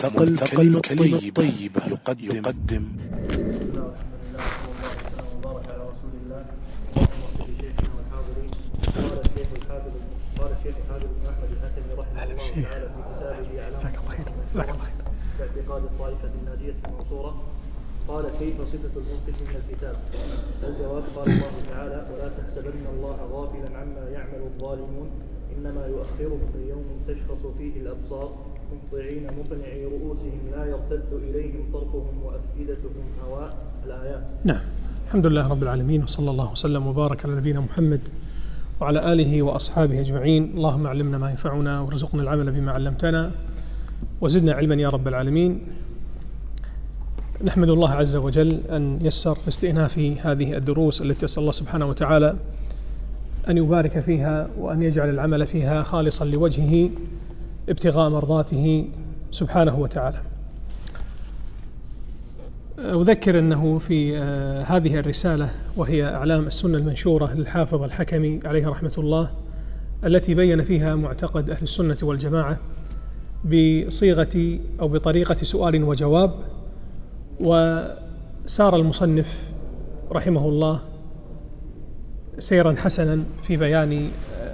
ملتقى الكلمة الطيبة يقدم. قال الشيخ حامد بن أحمد الحكمي رحمه الله تعالى في كتابه علامة باعتقاد الطائفة الناجية المنصورة، قال: كيف صفة المنقذ من الكتاب؟ الجواب: قال الله تعالى: ولا تحسبن الله غافلا عما يعمل الظالمون إنما يؤخرهم ليوم تشخص فيه الأبصار مهطعين مقنعي رؤوسهم لا يرتد إليهم طرفهم وأفئدتهم هواء. الآيات. نعم. الحمد لله رب العالمين، وصلى الله وسلم وبارك على نبينا محمد وعلى آله وأصحابه أجمعين. اللهم علمنا ما ينفعنا وارزقنا العمل بما علمتنا وزدنا علما يا رب العالمين. نحمد الله عز وجل أن يسر استئناف هذه الدروس التي أسأل الله سبحانه وتعالى أن يبارك فيها وأن يجعل العمل فيها خالصا لوجهه ابتغاء مرضاته سبحانه وتعالى. أذكر أنه في هذه الرسالة، وهي أعلام السنة المنشورة للحافظ الحكمي عليه رحمة الله، التي بين فيها معتقد أهل السنة والجماعة بصيغة أو بطريقة سؤال وجواب، وسار المصنف رحمه الله سيرا حسنا في بيان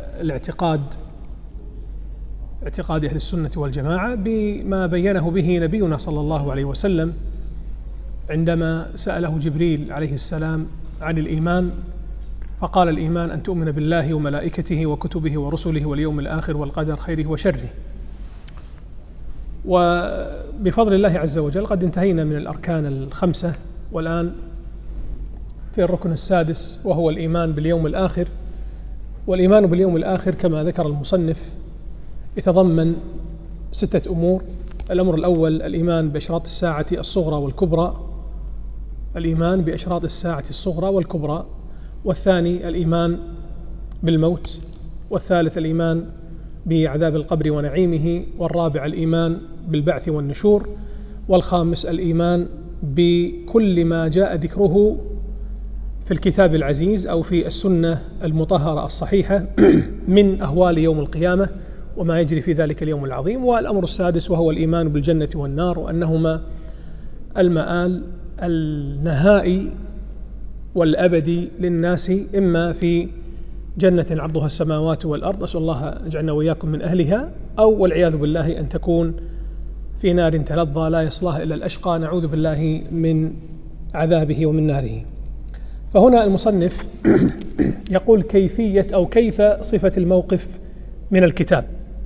اعتقاد أهل السنة والجماعة بما بينه به نبينا صلى الله عليه وسلم عندما سأله جبريل عليه السلام عن الإيمان، فقال: الإيمان أن تؤمن بالله وملائكته وكتبه ورسله واليوم الآخر والقدر خيره وشره. وبفضل الله عز وجل قد انتهينا من الأركان الخمسة، والآن في الركن السادس، وهو الإيمان باليوم الآخر. والإيمان باليوم الآخر كما ذكر المصنف يتضمن 6 أمور. الأمر الأول الإيمان بأشراط الساعة الصغرى والكبرى، الإيمان بأشراط الساعة الصغرى والكبرى. والثاني الإيمان بالموت. والثالث الإيمان بعذاب القبر ونعيمه. والرابع الإيمان بالبعث والنشور. والخامس الإيمان بكل ما جاء ذكره في الكتاب العزيز أو في السنة المطهرة الصحيحة من أهوال يوم القيامة وما يجري في ذلك اليوم العظيم. والأمر السادس وهو الإيمان بالجنة والنار، وأنهما المآل النهائي والأبدي للناس، إما في جنة عرضها السماوات والأرض، أسأل الله أن يجعلنا وإياكم من أهلها، أو والعياذ بالله أن تكون في نار تلظى لا يصلاها إلا الأشقى، نعوذ بالله من عذابه ومن ناره. فهنا المصنف يقول كيفية أو كيف صفة الموقف من الكتاب.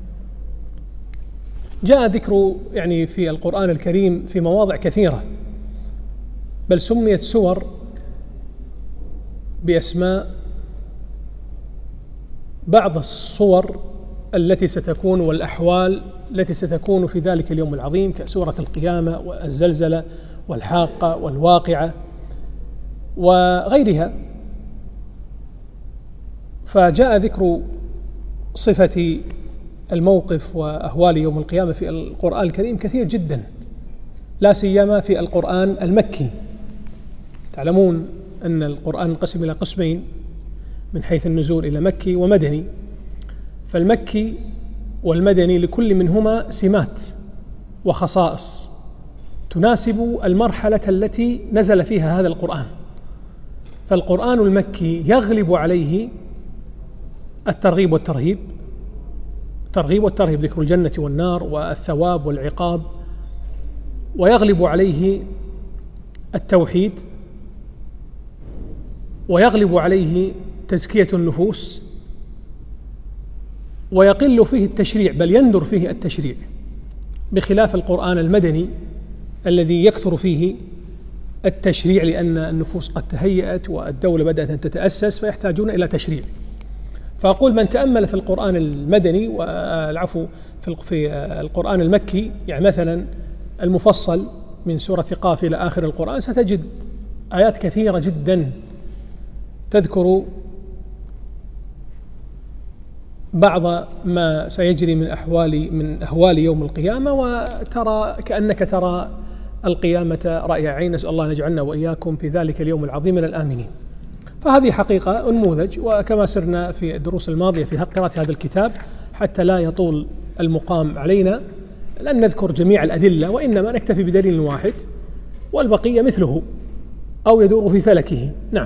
جاء ذكر في القرآن الكريم في مواضع كثيرة، بل سميت سور بأسماء بعض الصور التي ستكون والأحوال التي ستكون في ذلك اليوم العظيم، كسورة القيامة والزلزلة والحاقة والواقعة وغيرها. فجاء ذكر صفة الموقف وأهوال يوم القيامة في القرآن الكريم كثير جدا، لا سيما في القرآن المكي. تعلمون أن القرآن انقسم إلى قسمين من حيث النزول، إلى مكي ومدني. فالمكي والمدني لكل منهما سمات وخصائص تناسب المرحلة التي نزل فيها هذا القرآن. فالقرآن المكي يغلب عليه الترغيب والترهيب، الترغيب والترهيب، ذكر الجنة والنار والثواب والعقاب، ويغلب عليه التوحيد، ويغلب عليه تزكية النفوس، ويقل فيه التشريع، بل يندر فيه التشريع، بخلاف القرآن المدني الذي يكثر فيه التشريع، لأن النفوس قد تهيأت والدولة بدأت أن تتأسس فيحتاجون إلى تشريع. فأقول من تأمل في القرآن المدني والعفو في القرآن المكي، مثلا المفصل من سورة قاف إلى آخر القرآن، ستجد آيات كثيرة جدا تذكر بعض ما سيجري من أهوال يوم القيامة، وترى كأنك ترى القيامة رأي عين. نسأل الله أن يجعلنا وإياكم في ذلك اليوم العظيم من الآمنين. فهذه حقيقة نموذج، وكما سرنا في الدروس الماضية في قراءة هذا الكتاب حتى لا يطول المقام علينا، لن نذكر جميع الأدلة، وإنما نكتفي بدليل واحد والبقية مثله أو يدور في فلكه. نعم.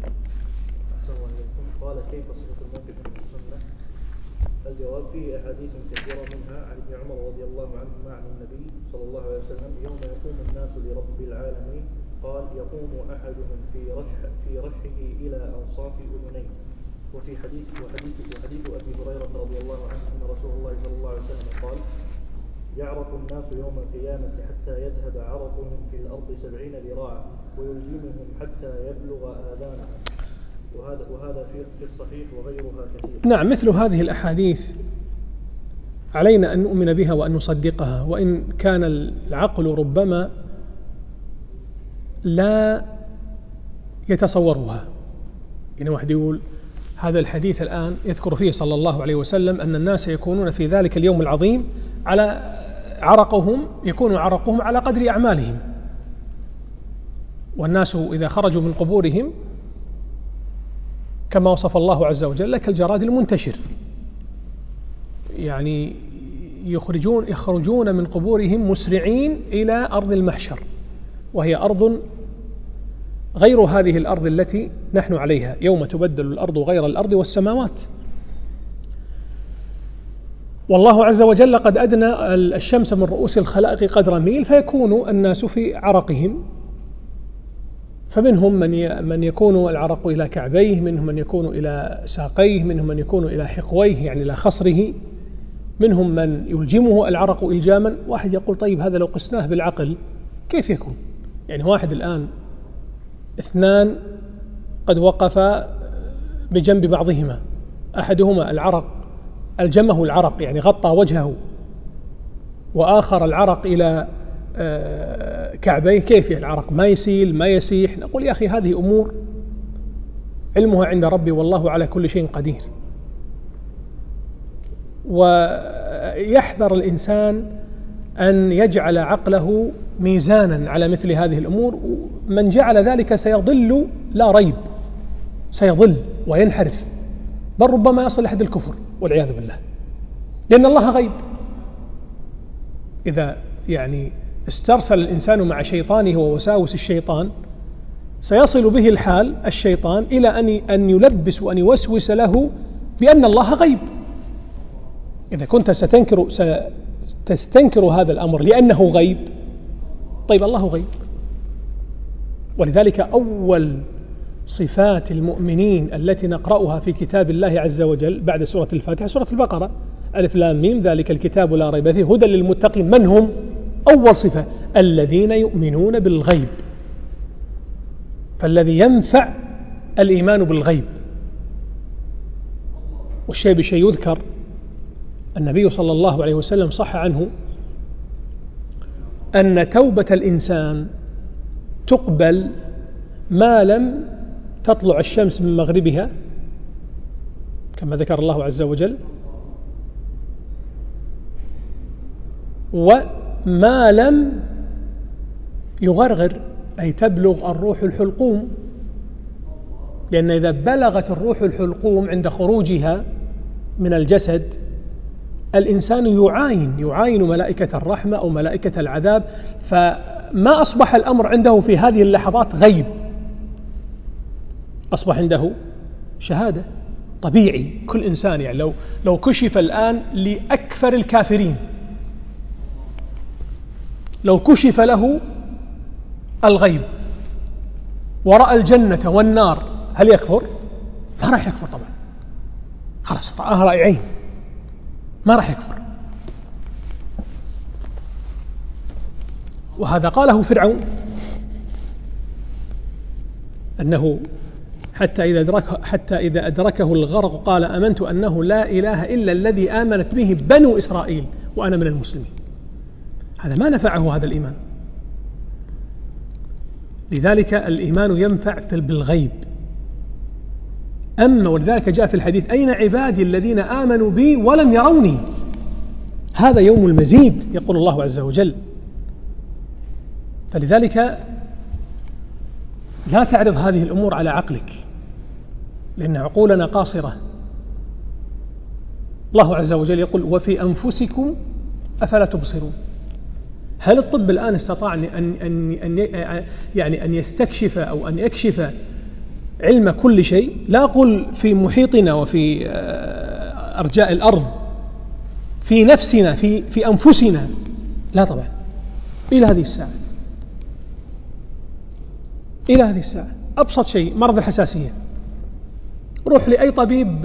قال كيف صفة الموقف من السنة؟ الجواب فيه أحاديث كثيرة منها عن ابن عمر رضي الله عنهما عن النبي صلى الله عليه وسلم يوم يقوم الناس لرب العالمين قال يقوم أحدهم في رشحه إلى أنصاف أذنيه. وفي حديث أبي هريرة رضي الله عنه أن رسول الله صلى الله عليه وسلم قال يعرق الناس يوم القيامة حتى يذهب عرقهم في الأرض 70 ذراعا ويلزمهم حتى يبلغ آذانهم. وهذا في الصحيح وغيرها كثير. نعم، مثل هذه الأحاديث علينا أن نؤمن بها وأن نصدقها، وإن كان العقل ربما لا يتصورها. يعني واحد يقول هذا الحديث الآن يذكر فيه صلى الله عليه وسلم أن الناس يكونون في ذلك اليوم العظيم على يكون عرقهم على قدر أعمالهم، والناس إذا خرجوا من قبورهم كما وصف الله عز وجل كالجراد المنتشر، يعني يخرجون من قبورهم مسرعين إلى أرض المحشر، وهي أرض غير هذه الأرض التي نحن عليها، يوم تبدل الأرض غير الأرض والسماوات. والله عز وجل قد أدنى الشمس من رؤوس الخلائق قدر ميل، فيكون الناس في عرقهم، فمنهم من يكون العرق إلى كعبيه، منهم من يكون إلى ساقيه، منهم من يكون إلى حقويه يعني إلى خصره، منهم من يلجمه العرق إلجاما. واحد يقول طيب هذا لو قسناه بالعقل كيف يكون؟ يعني واحد الآن اثنان قد وقفا بجنب بعضهما، أحدهما ألجمه العرق يعني غطى وجهه، وآخر العرق إلى كعبيه، كيف العرق ما يسيل ما يسيح؟ نقول يا أخي هذه أمور علمها عند ربي والله على كل شيء قدير. ويحذر الإنسان أن يجعل عقله ميزانا على مثل هذه الأمور، من جعل ذلك سيضل لا ريب، سيضل وينحرف، بل ربما يصل لحد الكفر والعياذ بالله، لأن الله غيب. إذا يعني استرسل الإنسان مع شيطانه ووساوس الشيطان سيصل به الحال الشيطان إلى أن يلبس وأن يوسوس له بأن الله غيب. إذا كنت ستستنكر هذا الأمر لأنه غيب، طيب الله غيب. ولذلك أول صفات المؤمنين التي نقرأها في كتاب الله عز وجل بعد سورة الفاتحة سورة البقرة، ألف لام ميم ذلك الكتاب لا ريب فيه هدى للمتقين. من هم؟ أول صفة الذين يؤمنون بالغيب. فالذي ينفع الإيمان بالغيب. والشيء بشيء يذكر النبي صلى الله عليه وسلم صح عنه أن توبة الإنسان تقبل ما لم تطلع الشمس من مغربها كما ذكر الله عز وجل، وما لم يغرغر أي تبلغ الروح الحلقوم، لأن إذا بلغت الروح الحلقوم عند خروجها من الجسد الإنسان يعاين ملائكة الرحمة أو ملائكة العذاب، فما أصبح الأمر عنده في هذه اللحظات غيب، أصبح عنده شهادة طبيعي. كل إنسان يعني لو كشف الآن لأكثر الكافرين، لو كشف له الغيب ورأى الجنة والنار هل يكفر؟ ما راح يكفر طبعا، خلاص رآها رأي عين، ما راح يكفر. وهذا قاله فرعون أنه حتى إذا أدركه الغرق قال آمنت أنه لا إله إلا الذي آمنت به بنو إسرائيل وأنا من المسلمين. هذا ما نفعه هذا الإيمان. لذلك الإيمان ينفع بالغيب. أما ولذلك جاء في الحديث أين عبادي الذين آمنوا بي ولم يروني؟ هذا يوم المزيد يقول الله عز وجل. فلذلك لا تعرض هذه الأمور على عقلك، لأن عقولنا قاصرة. الله عز وجل يقول وفي أنفسكم أفلا تبصرون؟ هل الطب الآن استطاع أن يستكشف أو أن يكشف علم كل شيء؟ لا أقول في محيطنا وفي أرجاء الأرض، في نفسنا، في أنفسنا، لا طبعا. إلى هذه الساعة، إلى هذه الساعة أبسط شيء مرض الحساسية، روح لأي طبيب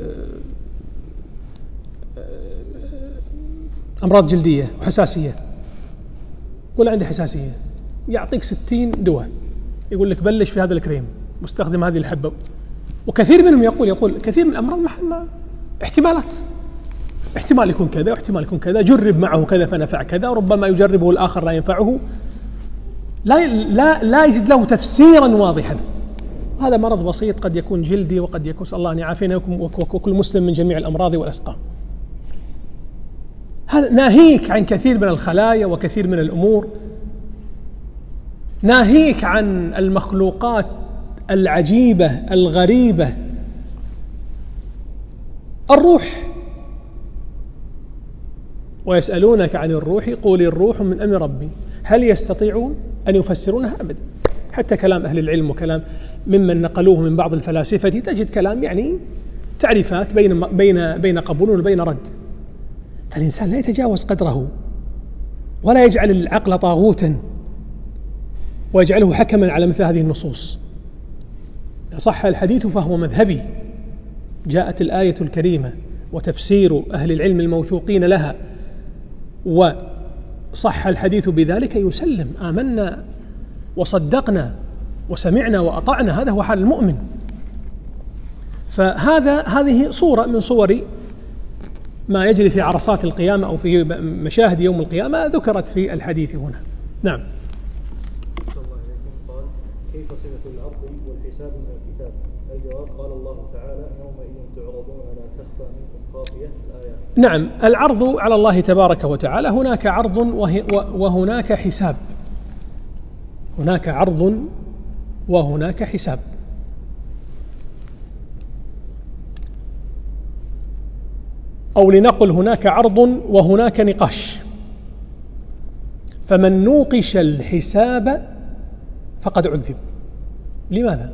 أمراض جلدية وحساسية، قول عندي حساسية، يعطيك 60 دواء، يقول لك بلش في هذا الكريم، مستخدم هذه الحبة. وكثير منهم يقول كثير من الأمراض احتمالات، احتمال يكون كذا واحتمال يكون كذا، جرب معه كذا فنفع كذا، وربما يجربه الآخر لا ينفعه، لا يجد له تفسيرا واضحا. هذا مرض بسيط قد يكون جلدي، وقد يكون الله أن يعافينا وكل مسلم من جميع الأمراض والأسقام. هذا ناهيك عن كثير من الخلايا وكثير من الأمور، ناهيك عن المخلوقات العجيبة الغريبة. الروح، ويسألونك عن الروح قول الروح من أمر ربي، هل يستطيعون أن يفسرونها؟ أبدا. حتى كلام أهل العلم وكلام ممن نقلوه من بعض الفلاسفة تجد كلام يعني تعريفات بين قبول وبين رد. فالإنسان لا يتجاوز قدره، ولا يجعل العقل طاغوتا ويجعله حكما على مثل هذه النصوص. صح الحديث فهو مذهبي، جاءت الآية الكريمة وتفسير أهل العلم الموثوقين لها وصح الحديث بذلك يسلم، آمنا وصدقنا وسمعنا وأطعنا، هذا هو حال المؤمن. هذه صورة من صور ما يجري في عرصات القيامة أو في مشاهد يوم القيامة ذكرت في الحديث هنا. نعم. قال كيف صفة العرض والحساب من الكتاب؟ الجواب قال الله تعالى يومئذ تعرضون لا تخفى منكم خافية، الآيات. نعم، العرض على الله تبارك وتعالى، هناك عرض وهناك حساب، هناك عرض وهناك حساب. أو لنقل هناك عرض وهناك نقاش. فمن نوقش الحساب فقد عذب. لماذا؟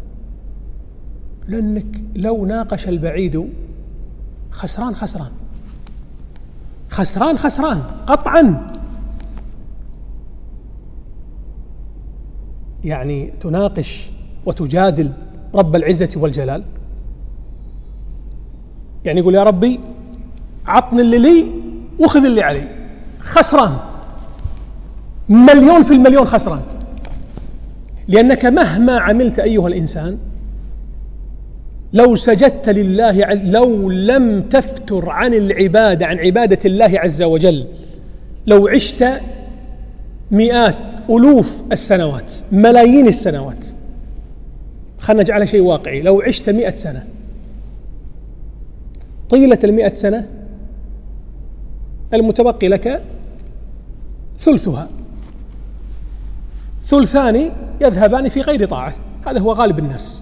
لأنك لو ناقش البعيد خسران خسران خسران خسران قطعا. يعني تناقش وتجادل رب العزة والجلال، يعني يقول يا ربي عطني اللي لي وخذ اللي علي، خسران 1,000,000% خسران. لأنك مهما عملت أيها الإنسان، لو سجدت لله، لو لم تفتر عن العبادة، عن عبادة الله عز وجل، لو عشت مئات ألوف السنوات، ملايين السنوات، خلنا نجعل شيء واقعي، لو عشت 100 سنة، طيلة 100 سنة المتبقي لك ثلثها، ثلثان يذهبان في غير طاعة، هذا هو غالب الناس.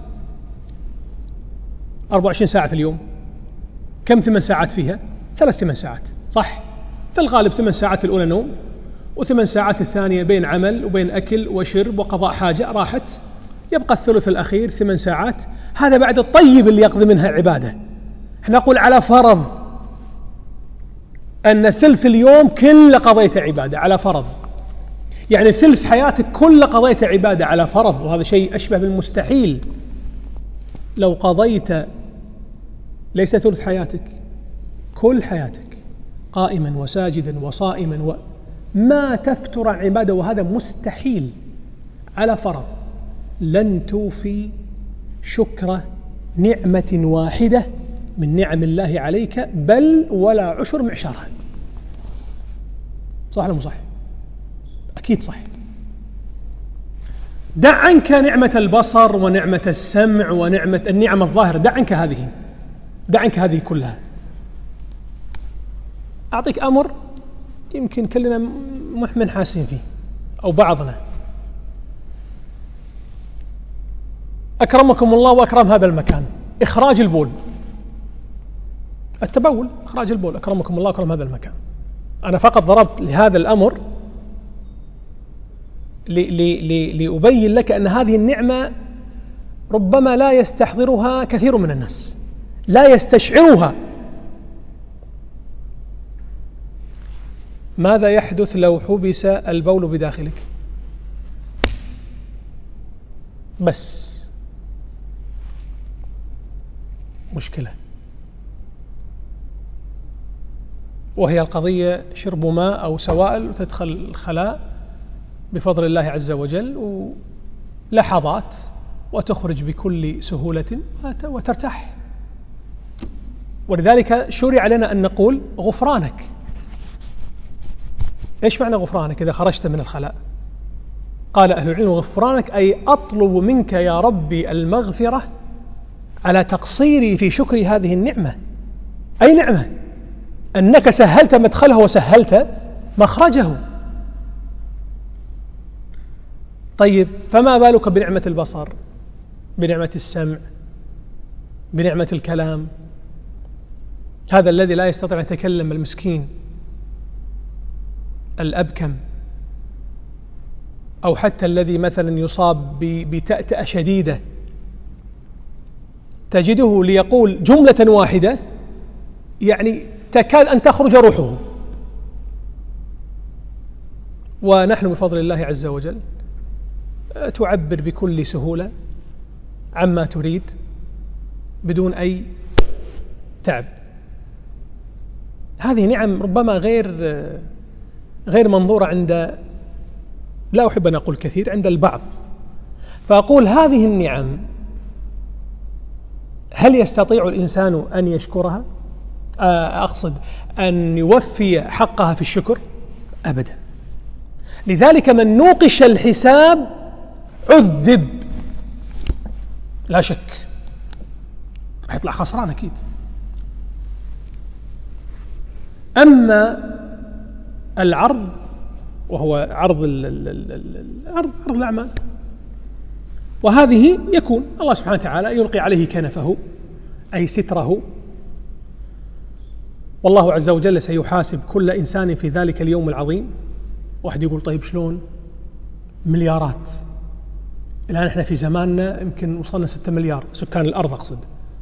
24 ساعة في اليوم، كم 8 ساعات فيها؟ 3 ساعات، صح؟ في الغالب 8 ساعات الأولى نوم، و8 ساعات الثانية بين عمل وبين أكل وشرب وقضاء حاجة راحت، يبقى الثلث الأخير 8 ساعات، هذا بعد الطيب اللي يقضي منها عبادة. احنا نقول على فرض أن ثلث اليوم كله قضيت عبادة، على فرض، يعني ثلث حياتك كله قضيت عبادة على فرض، وهذا شيء أشبه بالمستحيل. لو قضيت ليس ثلث حياتك، كل حياتك قائما وساجدا وصائما ما تفتر عن عبادة، وهذا مستحيل، على فرض لن توفي شكر نعمة واحدة من نعم الله عليك، بل ولا عشر معشارها. صح ولا مو صح؟ أكيد صح. دع عنك نعمة البصر ونعمة السمع ونعمة النعم الظاهرة، دع عنك هذه، دع عنك هذه كلها. أعطيك أمر يمكن كلنا من حاسين فيه أو بعضنا. أكرمكم الله وأكرم هذا المكان، إخراج البول، التبول، إخراج البول، أكرمكم الله وأكرم هذا المكان. أنا فقط ضربت لهذا الأمر لأبين لك أن هذه النعمة ربما لا يستحضرها كثير من الناس، لا يستشعرها. ماذا يحدث لو حبس البول بداخلك؟ بس مشكلة، وهي القضية شرب ماء أو سوائل وتدخل الخلاء بفضل الله عز وجل ولحظات وتخرج بكل سهولة وترتاح. ولذلك شرع لنا أن نقول غفرانك. إيش معنى غفرانك إذا خرجت من الخلاء؟ قال أهل العلم غفرانك أي أطلب منك يا ربي المغفرة على تقصيري في شكر هذه النعمة. أي نعمة؟ أنك سهلت مدخله وسهلت مخرجه. طيب فما بالك بنعمة البصر، بنعمة السمع، بنعمة الكلام؟ هذا الذي لا يستطيع أن يتكلم المسكين الأبكم، أو حتى الذي مثلا يصاب بتأتأة شديدة تجده ليقول جملة واحدة يعني تكاد أن تخرج روحه. ونحن بفضل الله عز وجل تعبر بكل سهولة عما تريد بدون أي تعب. هذه نعم ربما غير منظورة عند، لا أحب أن أقول كثير، عند البعض. فأقول هذه النعم هل يستطيع الإنسان أن يشكرها؟ أقصد أن يوفي حقها في الشكر؟ أبدا. لذلك من نوقش الحساب عذب لا شك، هيطلع خسران أكيد. أما العرض وهو عرض الأعمال، وهذه يكون الله سبحانه وتعالى يلقي عليه كنفه أي ستره، والله عز وجل سيحاسب كل إنسان في ذلك اليوم العظيم. واحد يقول طيب شلون؟ مليارات. الآن احنا في زماننا يمكن وصلنا 6 مليار سكان الأرض، أقصد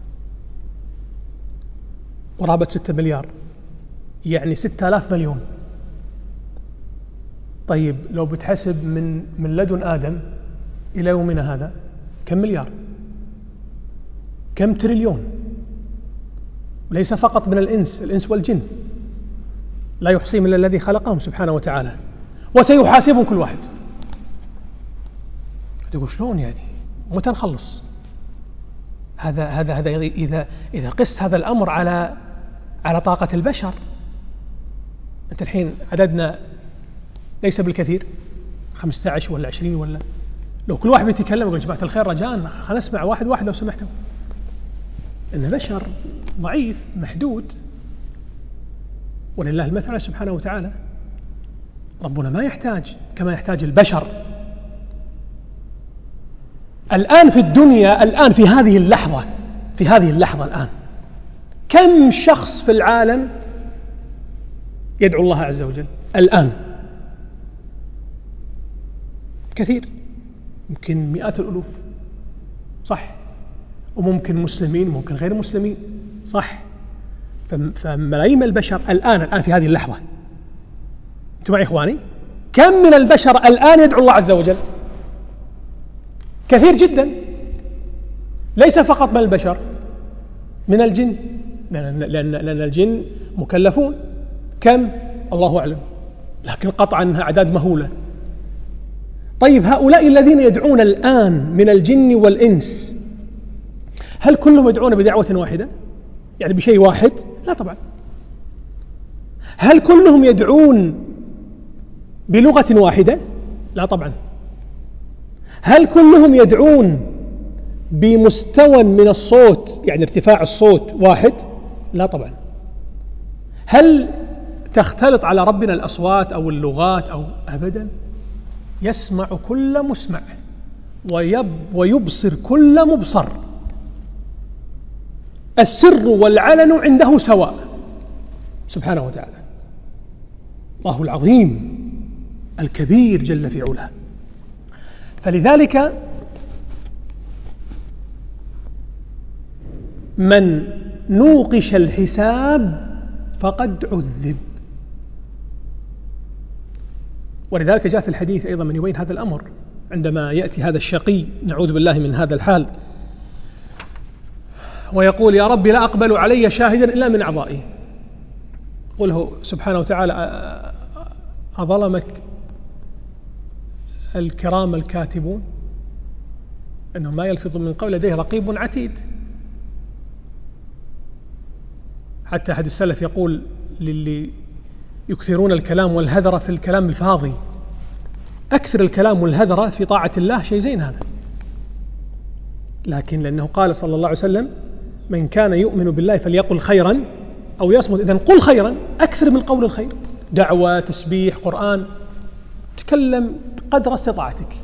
قرابة 6 مليار، يعني 6000 مليون. طيب لو بتحسب من لدن آدم إلى يومنا هذا كم مليار؟ كم تريليون؟ ليس فقط من الإنس والجن، لا يحصيهم إلا الذي خلقهم سبحانه وتعالى، وسيحاسبهم كل واحد. تقول شلون يعني؟ متى نخلص؟ هذا إذا قست هذا الأمر على طاقة البشر. أنت الحين عددنا ليس بالكثير، 15 ولا 20 ولا، لو كل واحد بيتكلم يقول جماعة الخير رجاء خلينا نسمع واحد لو سمحتوا. إن بشر ضعيف محدود، ولله المثل سبحانه وتعالى. ربنا ما يحتاج كما يحتاج البشر. الآن في الدنيا، الآن في هذه اللحظة الآن كم شخص في العالم يدعو الله عز وجل الآن؟ كثير، يمكن مئات الألوف، صح؟ وممكن مسلمين ممكن غير مسلمين، صح؟ فملايين البشر الآن في هذه اللحظة. أنتم معي إخواني؟ كم من البشر الآن يدعو الله عز وجل؟ كثير جدا. ليس فقط من البشر، من الجن، لأن الجن مكلفون. كم؟ الله أعلم، لكن قطعا أنها أعداد مهولة. طيب هؤلاء الذين يدعون الآن من الجن والإنس، هل كلهم يدعون بدعوة واحدة؟ يعني بشيء واحد؟ لا طبعا. هل كلهم يدعون بلغة واحدة؟ لا طبعا. هل كلهم يدعون بمستوى من الصوت، يعني ارتفاع الصوت واحد؟ لا طبعا. هل تختلط على ربنا الأصوات أو اللغات أو أبدا؟ يسمع كل مسمع ويبصر كل مبصر. السر والعلن عنده سواء سبحانه وتعالى. الله العظيم الكبير جل في علاه. فلذلك من نوقش الحساب فقد عذب. ولذلك جاء في الحديث أيضا من يبين هذا الأمر، عندما يأتي هذا الشقي نعوذ بالله من هذا الحال ويقول يا ربي لا أقبل علي شاهدا إلا من أعضائي، قله سبحانه وتعالى أظلمك الكرام الكاتبون أنه ما يلفظ من قول لديه رقيب عتيد. حتى أحد السلف يقول للي يكثرون الكلام والهذر في الكلام الفاضي، أكثر الكلام والهذر في طاعة الله شيء زين هذا، لكن لأنه قال صلى الله عليه وسلم من كان يؤمن بالله فليقل خيرا أو يصمت، إذن قل خيرا، أكثر من قول الخير، دعوة، تسبيح، قرآن، تكلم قدر استطاعتك،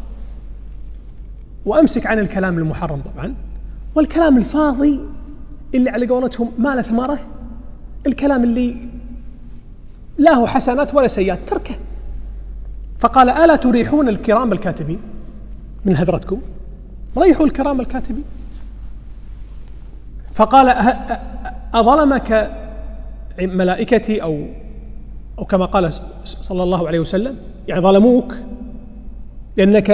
وأمسك عن الكلام المحرم طبعا، والكلام الفاضي اللي على قولتهم ما له ثمرة، الكلام اللي له حسنات ولا سيئات تركه. فقال ألا تريحون الكرام الكاتبين من هدرتكم، ريحوا الكرام الكاتبين. فقال أظلمك ملائكتي أو كما قال صلى الله عليه وسلم، يعني ظلموك لأنك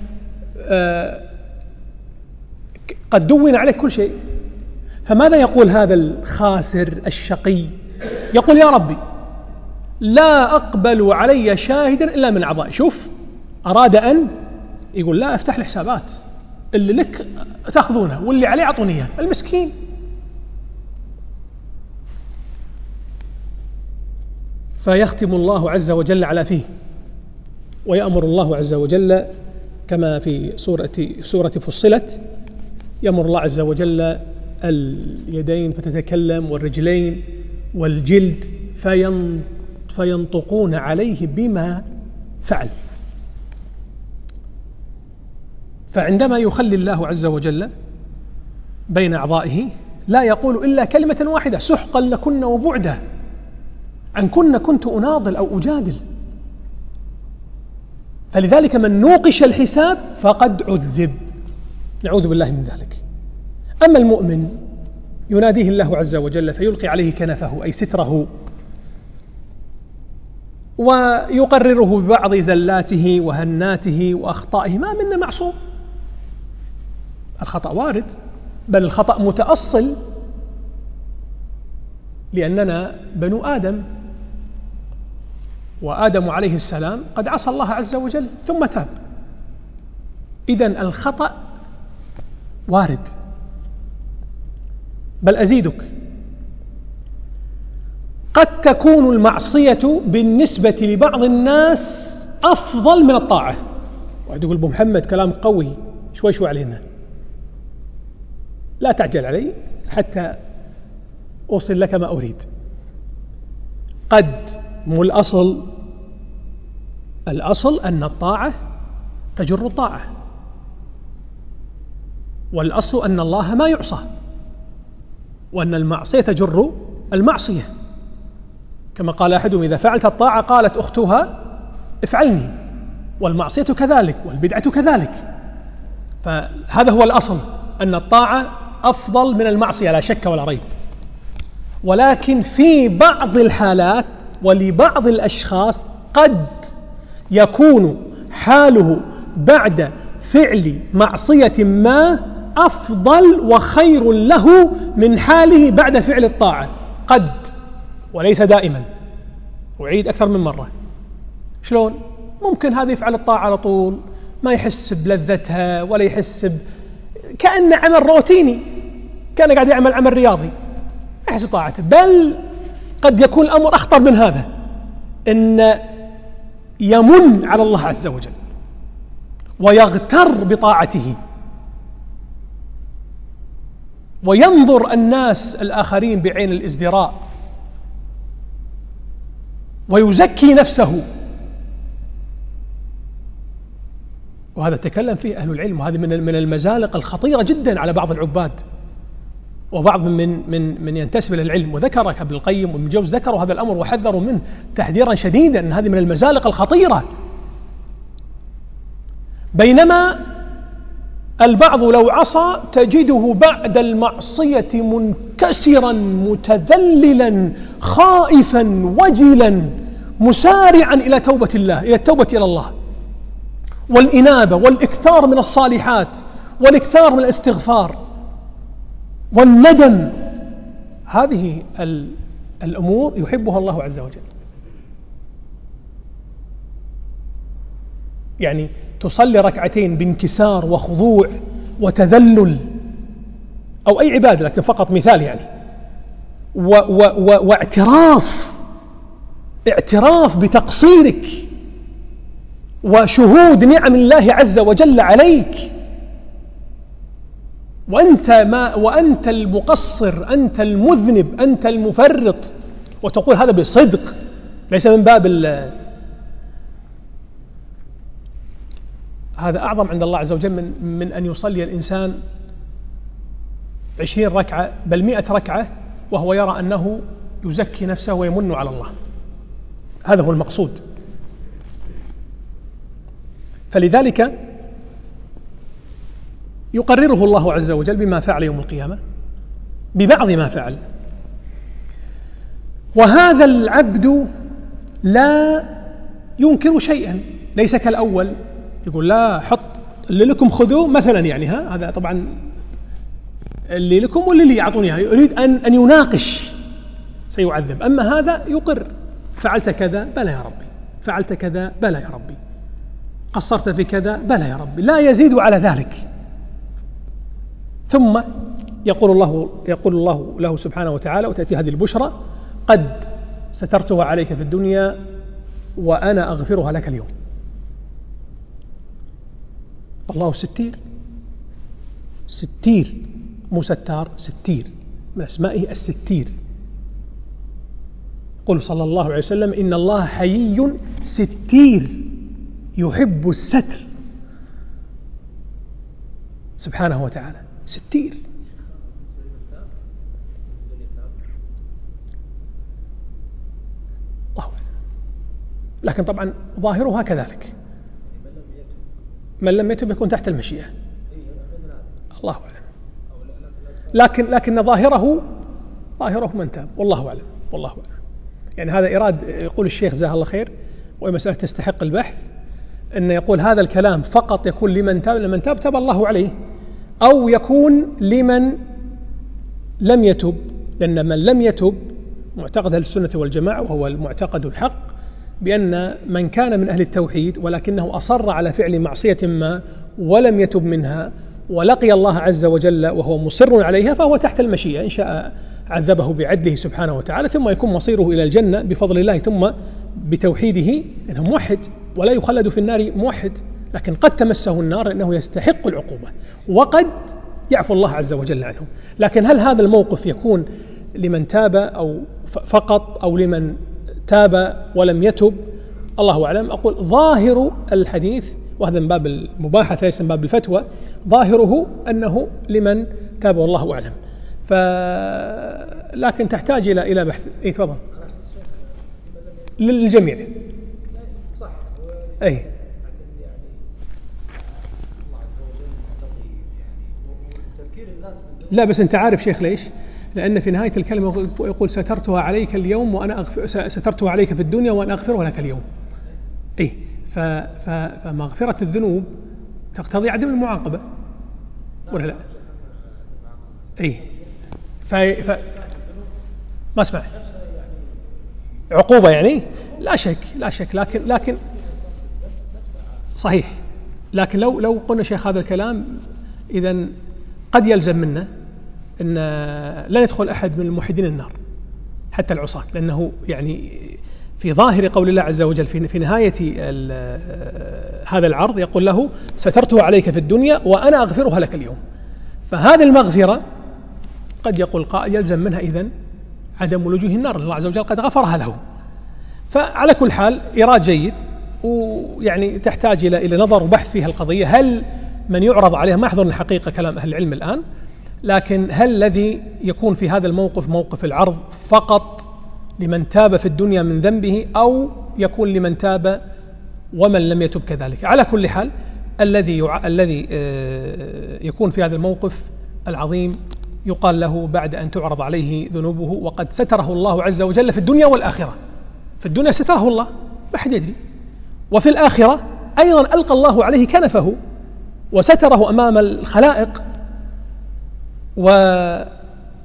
قد دون عليك كل شيء. فماذا يقول هذا الخاسر الشقي؟ يقول يا ربي لا أقبل علي شاهدا إلا من أعضائي. شوف، أراد أن يقول لا أفتح الحسابات، اللي لك تأخذونه واللي عليه أعطوني إياه، المسكين. فيختم الله عز وجل على فيه، ويأمر الله عز وجل كما في سورة فصلت، يأمر الله عز وجل اليدين فتتكلم والرجلين والجلد فينطقون عليه بما فعل. فعندما يخلي الله عز وجل بين أعضائه لا يقول إلا كلمة واحدة: سحقا لكن وبعدا عن كنت أناضل أو أجادل. فلذلك من نوقش الحساب فقد عذب، نعوذ بالله من ذلك. أما المؤمن يناديه الله عز وجل فيلقي عليه كنفه أي ستره، ويقرره ببعض زلاته وهناته وأخطائه. ما منا معصوم، الخطأ وارد، بل الخطأ متأصل، لأننا بنو آدم، وآدم عليه السلام قد عصى الله عز وجل ثم تاب. إذن الخطأ وارد. بل أزيدك، قد تكون المعصية بالنسبة لبعض الناس أفضل من الطاعة. واحد يقول أبو محمد كلام قوي، شوي علينا، لا تعجل علي حتى أوصل لك ما أريد. قد مو الأصل أن الطاعة تجر الطاعة، والأصل أن الله ما يعصى، وأن المعصية تجر المعصية. كما قال أحدهم إذا فعلت الطاعة قالت أختها افعلني، والمعصية كذلك والبدعة كذلك. فهذا هو الأصل، أن الطاعة أفضل من المعصية لا شك ولا ريب. ولكن في بعض الحالات ولبعض الأشخاص قد يكون حاله بعد فعل معصية ما أفضل وخير له من حاله بعد فعل الطاعة، قد، وليس دائما. أعيد أكثر من مرة. شلون؟ ممكن هذا يفعل الطاعة على طول، ما يحس بلذتها ولا يحس كأنه عمل روتيني، كان قاعد يعمل عمل رياضي، يحس طاعته. بل قد يكون الأمر أخطر من هذا، إن يمن على الله عز وجل ويغتر بطاعته، وينظر الناس الآخرين بعين الازدراء، ويزكي نفسه. وهذا تكلم فيه أهل العلم، وهذه من المزالق الخطيرة جدا على بعض العباد. وبعض من ينتسب إلى العلم، وذكر ابن القيم وابن جوز ذكروا هذا الأمر وحذروا منه تحذيرا شديدا، أن هذه من المزالق الخطيرة. بينما البعض لو عصى تجده بعد المعصية منكسرا متذللا خائفا وجلا مسارعا إلى توبة الله، إلى التوبة إلى الله والإنابة والإكثار من الصالحات والإكثار من الاستغفار والندم. هذه الأمور يحبها الله عز وجل. يعني تصلي ركعتين بانكسار وخضوع وتذلل أو أي عبادة، لكن فقط مثال يعني، واعتراف بتقصيرك وشهود نعم الله عز وجل عليك، وأنت المقصر، أنت المذنب، أنت المفرط، وتقول هذا بصدق ليس من باب هذا أعظم عند الله عز وجل من أن يصلي الإنسان 20 ركعة بل 100 ركعة وهو يرى أنه يزكي نفسه ويمن على الله. هذا هو المقصود. فلذلك يقرره الله عز وجل بما فعل يوم القيامة، ببعض ما فعل. وهذا العبد لا ينكر شيئا، ليس كالأول يقول لا حط اللي لكم خذوه مثلا، يعني هذا طبعا اللي لكم واللي لي يعطوني، يريد أن يناقش سيعذب. أما هذا يقر، فعلت كذا بلى يا ربي، فعلت كذا بلى يا ربي، قصرت في كذا بلى يا ربي، لا يزيد على ذلك. ثم يقول الله له سبحانه وتعالى، وتأتي هذه البشرى: قد سترتها عليك في الدنيا وأنا أغفرها لك اليوم. الله ستير مو ستار، ستير من أسمائه الستير. قل صلى الله عليه وسلم: إن الله حيي ستير يحب الستر، سبحانه وتعالى ستير. الله أعلم. لكن طبعا ظاهرها كذلك، من لم يتب يكون تحت المشيئة، الله أعلم. لكن ظاهره من تاب، والله أعلم، والله أعلم. يعني هذا إراد، يقول الشيخ جزاه الله خير، وهي مسألة تستحق البحث، أن يقول هذا الكلام فقط يكون لمن تاب تاب الله عليه، أو يكون لمن لم يتب، لأن من لم يتب معتقد أهل السنة والجماعة، وهو المعتقد الحق، بأن من كان من أهل التوحيد ولكنه أصر على فعل معصية ما ولم يتب منها ولقي الله عز وجل وهو مصر عليها، فهو تحت المشيئة، إن شاء عذبه بعدله سبحانه وتعالى، ثم يكون مصيره إلى الجنة بفضل الله، ثم بتوحيده، لأنه موحد ولا يخلد في النار موحد. لكن قد تمسه النار لأنه يستحق العقوبة، وقد يعفو الله عز وجل عنه. لكن هل هذا الموقف يكون لمن تاب أو فقط، أو لمن تاب ولم يتب؟ الله أعلم. أقول ظاهر الحديث، وهذا من باب المباحثة ليس من باب الفتوى، ظاهره أنه لمن تاب والله أعلم. لكن تحتاج إلى بحث. تفضل. للجميع. أي. لا بس أنت عارف شيخ ليش؟ لأن في نهاية الكلمة يقول سترتها عليك اليوم وأنا سترتها عليك في الدنيا وأنا أغفرها لك اليوم. إيه؟ فمغفرة الذنوب تقتضي عدم المعاقبة ولا لا؟ إيه؟ ما اسمع عقوبة يعني؟ لا شك لكن صحيح. لكن لو قلنا شيخ هذا الكلام، إذن قد يلزم منا أن لا يدخل أحد من الموحدين النار حتى العصاة، لأنه يعني في ظاهر قول الله عز وجل في نهاية هذا العرض يقول له سترتها عليك في الدنيا وأنا أغفرها لك اليوم. فهذه المغفرة قد يقول قائل يلزم منها إذن عدم ولوجه النار، الله عز وجل قد غفرها له. فعلى كل حال إيراد جيد، ويعني تحتاج إلى نظر وبحث فيها القضية، هل من يعرض عليها، ما أحضر الحقيقة كلام أهل العلم الآن، لكن هل الذي يكون في هذا الموقف موقف العرض فقط لمن تاب في الدنيا من ذنبه، أو يكون لمن تاب ومن لم يتب كذلك؟ على كل حال الذي يكون في هذا الموقف العظيم يقال له بعد أن تعرض عليه ذنوبه، وقد ستره الله عز وجل في الدنيا والآخرة. في الدنيا ستره الله ما حد يدري، وفي الآخرة أيضا ألقى الله عليه كنفه وستره أمام الخلائق، وقرره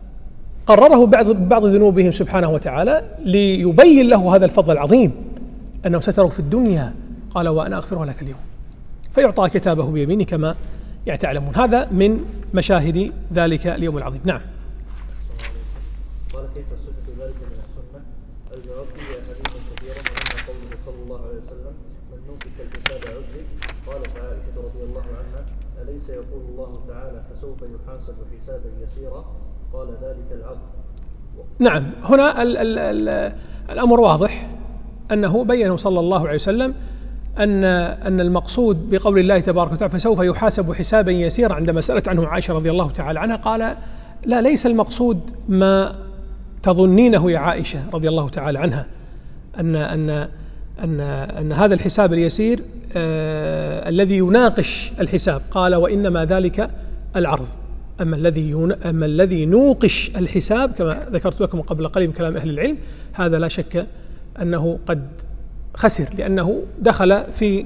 بعض ذنوبهم سبحانه وتعالى ليبين له هذا الفضل العظيم أنه ستره في الدنيا. قال وأنا أغفره لك اليوم، فيعطى كتابه بيمينه كما يعلمون. هذا من مشاهد ذلك اليوم العظيم. نعم. قال كيف صفة ذلك من السنة؟ الجواب فيه حديث كثير، ومنها قوله صلى الله عليه وسلم من نوكل الكتاب عذب. قالت عائشة رضي الله عنها أليس يقول الله تعالى فسوف يحاسب حسابا يسيرا؟ قال ذلك العبد. نعم، هنا الأمر واضح، أنه بينه صلى الله عليه وسلم أن المقصود بقول الله تبارك وتعالى فسوف يحاسب حسابا يسيرا. عندما سألت عنه عائشة رضي الله تعالى عنها قال لا، ليس المقصود ما تظنينه يا عائشة رضي الله تعالى عنها، أن هذا الحساب اليسير الذي يناقش الحساب. قال وإنما ذلك العرض. أما الذي نوقش الحساب كما ذكرت لكم قبل قليل من كلام أهل العلم، هذا لا شك أنه قد خسر، لأنه دخل في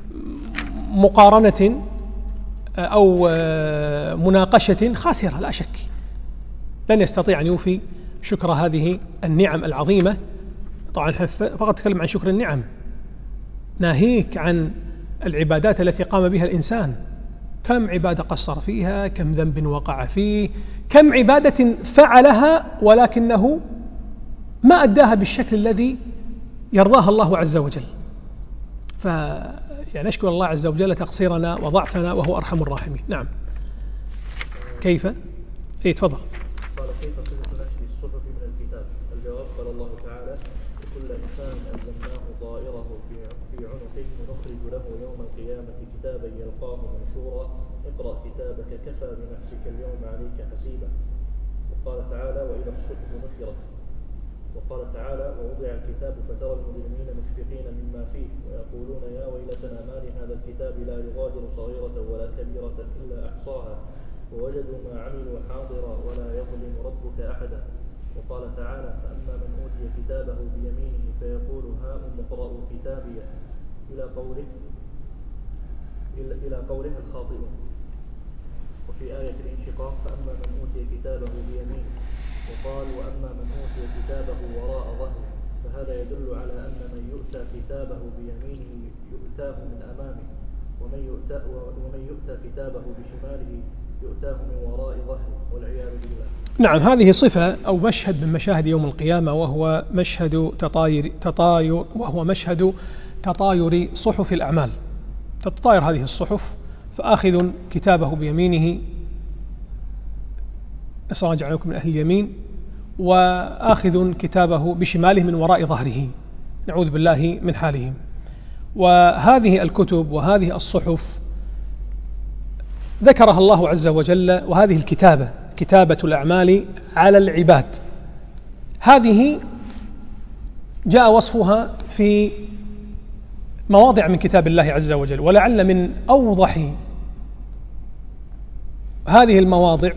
مقارنة أو مناقشة خاسرة لا شك، لن يستطيع أن يوفي شكر هذه النعم العظيمة. طبعا فقط تكلم عن شكر النعم، ناهيك عن العبادات التي قام بها الإنسان، كم عبادة قصر فيها، كم ذنب وقع فيه، كم عبادة فعلها ولكنه ما أداها بالشكل الذي يرضاها الله عز وجل. يعني نشكر الله عز وجل تقصيرنا وضعفنا وهو أرحم الراحمين. نعم. كيف؟ تفضل. قال كيف صفة نشر الصحف من الكتاب؟ الجواب قال الله تعالى لكل إنسان ألزمناه طائره في عنقه ونخرج له يوم القيامة كتابا يلقاه منشورا اقرأ كتابك كفى بنفسك اليوم عليك حسيبا. وقال تعالى وإذا الصحف نشرت. وقال تعالى ووضع الكتاب فترى المجرمين مشفقين مما فيه ويقولون يا ويلتنا ما لهذا الكتاب لا يغادر صغيرة ولا كبيرة إلا أحصاها ووجدوا ما عملوا حاضرا ولا يظلم ربك أحدا. وقال تعالى فأما من أوتي كتابه بيمينه فيقول هاؤم اقرءوا كتابيه إلى قوله الخاطئون. وفي آية الانشقاق فأما من أوتي كتابه بيمينه. وقال وأما من أوتي كتابه وراء ظهره. فهذا يدل على أن من يؤتى كتابه بيمينه يؤتاه من أمامه، ومن يؤتى كتابه بشماله يؤتاه من وراء ظهره والعياذ بالله. نعم، هذه صفة أو مشهد من مشاهد يوم القيامة، وهو مشهد تطاير صحف الأعمال. تتطاير هذه الصحف، فآخذ كتابه بيمينه، نسأل الله يجعلكم من أهل اليمين، وآخذ كتابه بشماله من وراء ظهره، نعوذ بالله من حالهم. وهذه الكتب وهذه الصحف ذكرها الله عز وجل، وهذه الكتابة كتابة الأعمال على العباد، هذه جاء وصفها في مواضع من كتاب الله عز وجل، ولعل من أوضح هذه المواضع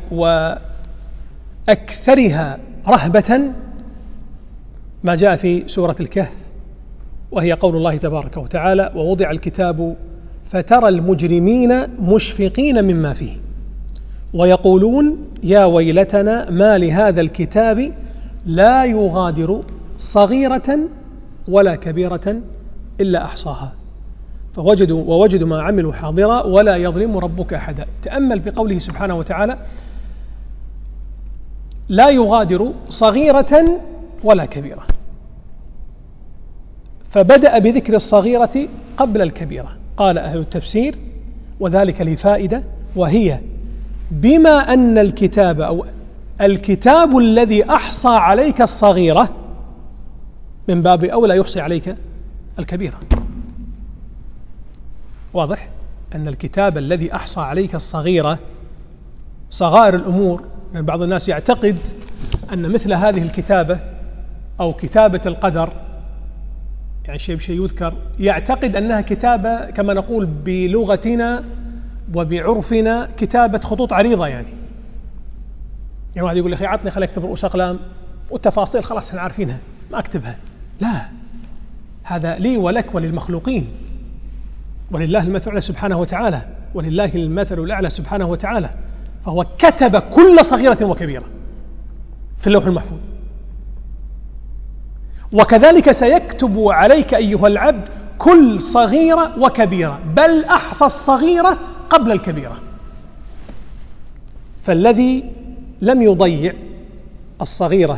وأكثرها رهبة ما جاء في سورة الكهف، وهي قول الله تبارك وتعالى ووضع الكتاب فترى المجرمين مشفقين مما فيه ويقولون يا ويلتنا ما لهذا الكتاب لا يغادر صغيرة ولا كبيرة إلا أحصاها ووجدوا ما عملوا حاضرا ولا يظلم ربك أحدا. تأمل بقوله سبحانه وتعالى لا يغادر صغيرة ولا كبيرة، فبدأ بذكر الصغيرة قبل الكبيرة. قال أهل التفسير وذلك لفائدة، وهي بما أن الكتاب أو الكتاب الذي أحصى عليك الصغيرة من باب أولى يحصي عليك الكبيرة. واضح أن الكتاب الذي أحصى عليك الصغيرة صغائر الأمور. يعني بعض الناس يعتقد أن مثل هذه الكتابة أو كتابة القدر، يعني شيء يذكر، يعتقد أنها كتابة كما نقول بلغتنا وبعرفنا كتابة خطوط عريضة. يعني واحد يقول لي أخي عطني خليك اكتب رؤوس أقلام والتفاصيل خلاص احنا عارفينها ما أكتبها. لا، هذا لي ولك وللمخلوقين، ولله المثل الأعلى سبحانه وتعالى، ولله المثل الأعلى سبحانه وتعالى. فهو كتب كل صغيرة وكبيرة في اللوح المحفوظ، وكذلك سيكتب عليك أيها العبد كل صغيرة وكبيرة، بل أحصى الصغيرة قبل الكبيرة. فالذي لم يضيع الصغيرة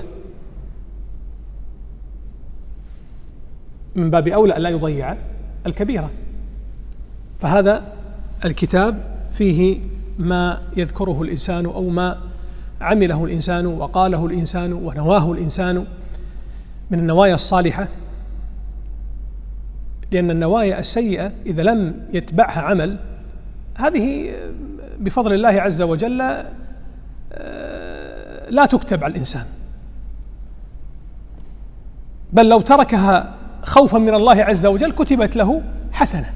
من باب أولى أن لا يضيع الكبيرة. فهذا الكتاب فيه ما يذكره الإنسان أو ما عمله الإنسان وقاله الإنسان ونواه الإنسان من النوايا الصالحة، لأن النوايا السيئة إذا لم يتبعها عمل هذه بفضل الله عز وجل لا تكتب على الإنسان، بل لو تركها خوفا من الله عز وجل كتبت له حسنة،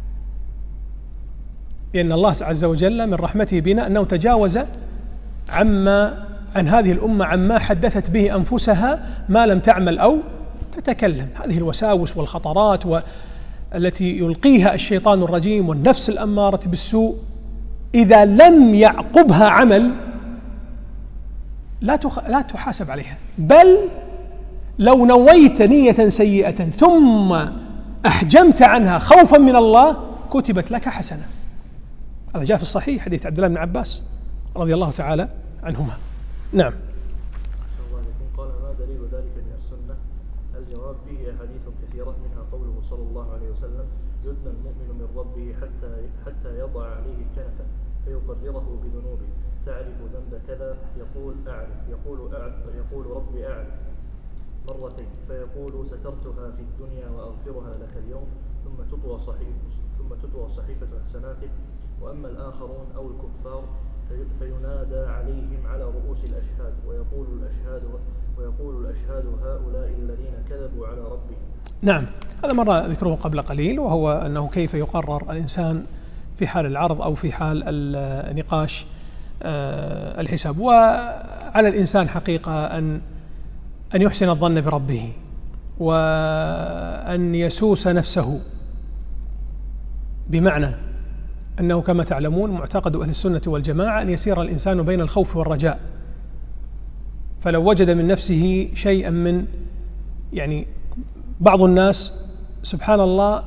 لأن الله عز وجل من رحمته بنا أنه تجاوز عن هذه الأمة عما حدثت به أنفسها ما لم تعمل أو تتكلم. هذه الوساوس والخطرات التي يلقيها الشيطان الرجيم والنفس الأمارة بالسوء إذا لم يعقبها عمل لا تحاسب عليها، بل لو نويت نية سيئة ثم أحجمت عنها خوفا من الله كتبت لك حسنة. هذا جاء في الصحيح حديث عبد الله بن عباس رضي الله تعالى عنهما. نعم. قال ما دليل ذلك من السنة؟ الجواب فيه أحاديث كثيرة، منها قوله صلى الله عليه وسلم يدنى المؤمن من ربه حتى يضع عليه الكنف فيقرره بذنوبه، تعرف ذنب كذا يقول أعرف، يقول ربي أعرف مرتين، فيقول سترتها في الدنيا وأغفرها لك اليوم، ثم تطوى صحيفة حسناته. وأما الآخرون أو الكفار فينادى عليهم على رؤوس الأشهاد ويقول الأشهاد هؤلاء الذين كذبوا على ربهم. نعم، هذا مرة ذكره قبل قليل، وهو أنه كيف يقرر الإنسان في حال العرض أو في حال النقاش الحساب. وعلى الإنسان حقيقة أن يحسن الظن بربه وأن يسوس نفسه، بمعنى أنه كما تعلمون معتقد أهل السنة والجماعة أن يسير الإنسان بين الخوف والرجاء. فلو وجد من نفسه شيئا من يعني بعض الناس سبحان الله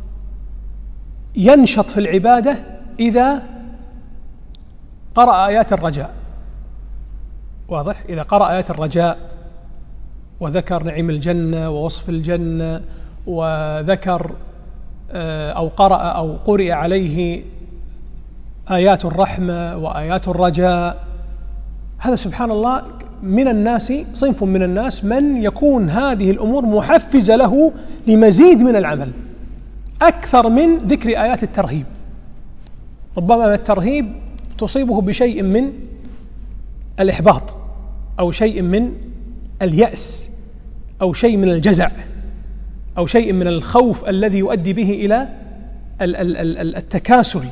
ينشط في العبادة إذا قرأ آيات الرجاء، واضح، إذا قرأ آيات الرجاء وذكر نعيم الجنة ووصف الجنة وذكر أو قرأ أو قرئ عليه آيات الرحمة وآيات الرجاء، هذا سبحان الله من الناس صنف من الناس من يكون هذه الأمور محفزة له لمزيد من العمل أكثر من ذكر آيات الترهيب. ربما الترهيب تصيبه بشيء من الإحباط أو شيء من اليأس أو شيء من الجزع أو شيء من الخوف الذي يؤدي به إلى التكاسل.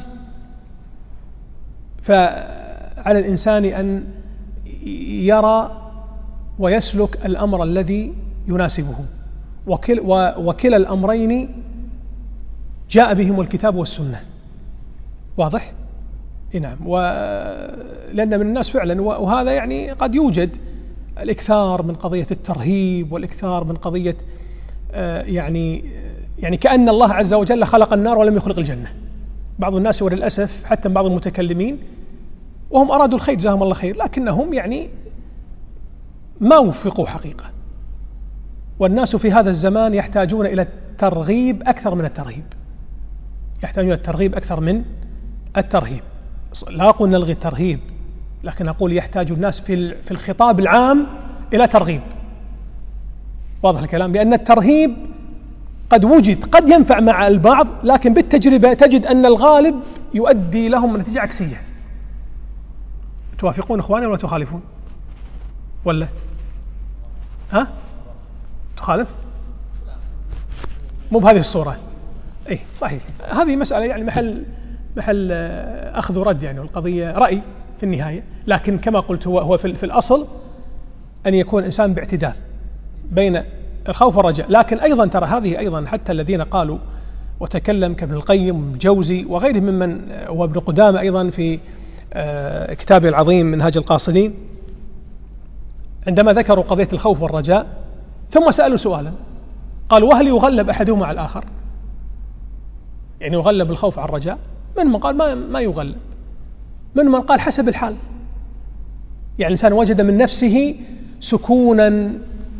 فعلى الإنسان أن يرى ويسلك الأمر الذي يناسبه، وكلا الأمرين جاء بهم الكتاب والسنة، واضح؟ نعم. لأن من الناس فعلا، وهذا يعني قد يوجد الإكثار من قضية الترهيب والإكثار من قضية يعني كأن الله عز وجل خلق النار ولم يخلق الجنة. بعض الناس وللأسف حتى بعض المتكلمين وهم أرادوا الخير جزاهم الله خير، لكنهم يعني ما وفقوا حقيقة. والناس في هذا الزمان يحتاجون إلى الترغيب أكثر من الترهيب، يحتاجون الترغيب أكثر من الترهيب. لا أقول نلغي الترهيب، لكن أقول يحتاج الناس في الخطاب العام إلى ترغيب، واضح الكلام، لأن الترهيب قد وجد قد ينفع مع البعض، لكن بالتجربة تجد أن الغالب يؤدي لهم نتيجة عكسية. توافقون إخواني ولا تخالفون؟ ولا ها؟ تخالف؟ مو بهذه الصورة. إيه صحيح، هذه مسألة يعني محل أخذ ورد يعني، والقضية رأي في النهاية، لكن كما قلت هو في الأصل أن يكون إنسان باعتدال بين الخوف والرجاء. لكن أيضا ترى هذه أيضا حتى الذين قالوا وتكلم كابن القيم والجوزي وغيرهم ممن، وابن قدامة أيضا في كتابه العظيم منهاج القاصدين، عندما ذكروا قضية الخوف والرجاء ثم سألوا سؤالا، قالوا وهل يغلب أحدهما على الآخر؟ يعني يغلب الخوف على الرجاء؟ من قال ما يغلب، من قال حسب الحال. يعني الإنسان وجد من نفسه سكونا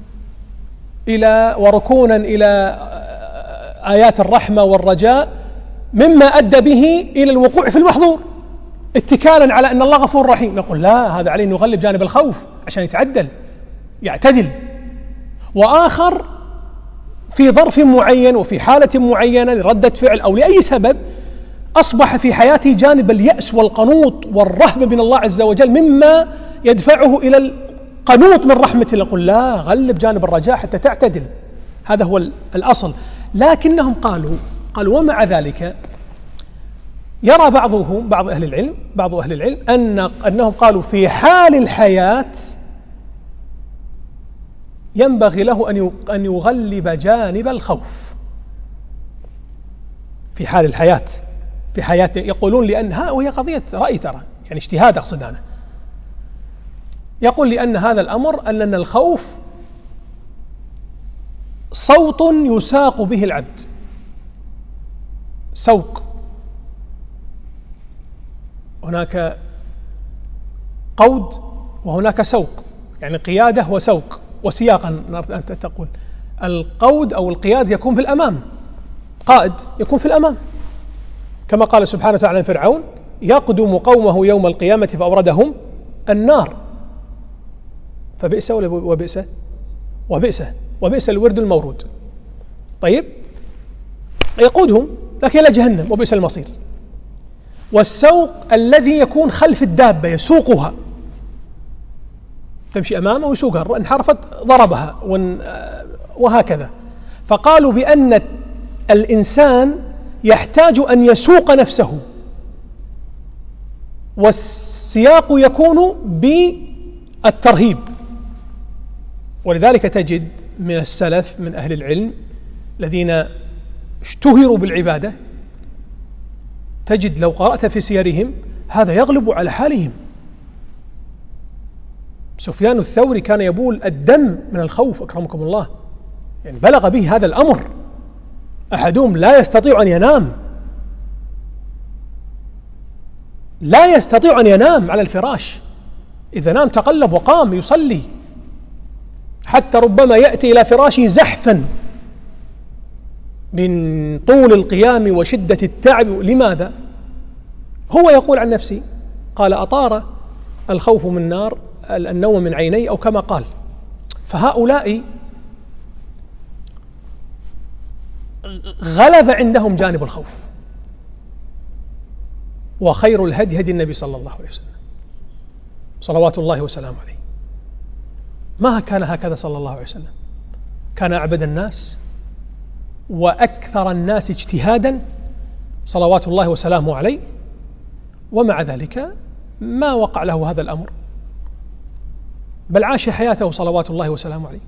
وركونا إلى آيات الرحمة والرجاء مما أدى به إلى الوقوع في المحظور اتكالا على أن الله غفور رحيم، نقول لا، هذا عليه أن يغلب جانب الخوف عشان يعتدل. وآخر في ظرف معين وفي حالة معينة لردة فعل أو لأي سبب أصبح في حياته جانب اليأس والقنوط والرهبة من الله عز وجل مما يدفعه إلى القنوط من رحمة الله، نقول لا، غلب جانب الرجاء حتى تعتدل. هذا هو الأصل. لكنهم قالوا ومع ذلك يرى بعض أهل العلم أنهم قالوا في حال الحياة ينبغي له أن يغلب جانب الخوف في حال الحياة، في حياته. يقولون لأنها، وهي قضية رأي ترى يعني اجتهاد أقصد أنا، يقول لأن هذا الأمر أن الخوف صوت يساق به العبد، سوق، هناك قود وهناك سوق، يعني قيادة وسوق وسياقا. أنت تقول القود أو القياد يكون في الأمام، قائد يكون في الأمام، كما قال سبحانه وتعالى عن فرعون يقدم قومه يوم القيامة فأوردهم النار فبئس وبئس الورد المورود. طيب، يقودهم لكن إلى جهنم وبئس المصير. والسوق الذي يكون خلف الدابة يسوقها، تمشي أمامه ويسوقها، انحرفت ضربها وهكذا. فقالوا بأن الإنسان يحتاج أن يسوق نفسه، والسياق يكون بالترهيب. ولذلك تجد من السلف من أهل العلم الذين اشتهروا بالعبادة، تجد لو قرأت في سيرهم هذا يغلب على حالهم. سفيان الثوري كان يبول الدم من الخوف أكرمكم الله، يعني بلغ به هذا الأمر. أحدهم لا يستطيع أن ينام على الفراش، إذا نام تقلب وقام يصلي، حتى ربما يأتي إلى فراشه زحفا من طول القيام وشدة التعب. لماذا؟ هو يقول عن نفسه قال أطار الخوف من نار النوم من عيني، أو كما قال. فهؤلاء غلب عندهم جانب الخوف. وخير الهدي هدي النبي صلى الله عليه وسلم صلوات الله وسلامه عليه، ما كان هكذا صلى الله عليه وسلم، كان أعبد الناس وأكثر الناس اجتهادا صلوات الله وسلامه عليه، ومع ذلك ما وقع له هذا الأمر، بل عاش حياته صلوات الله وسلامه عليه.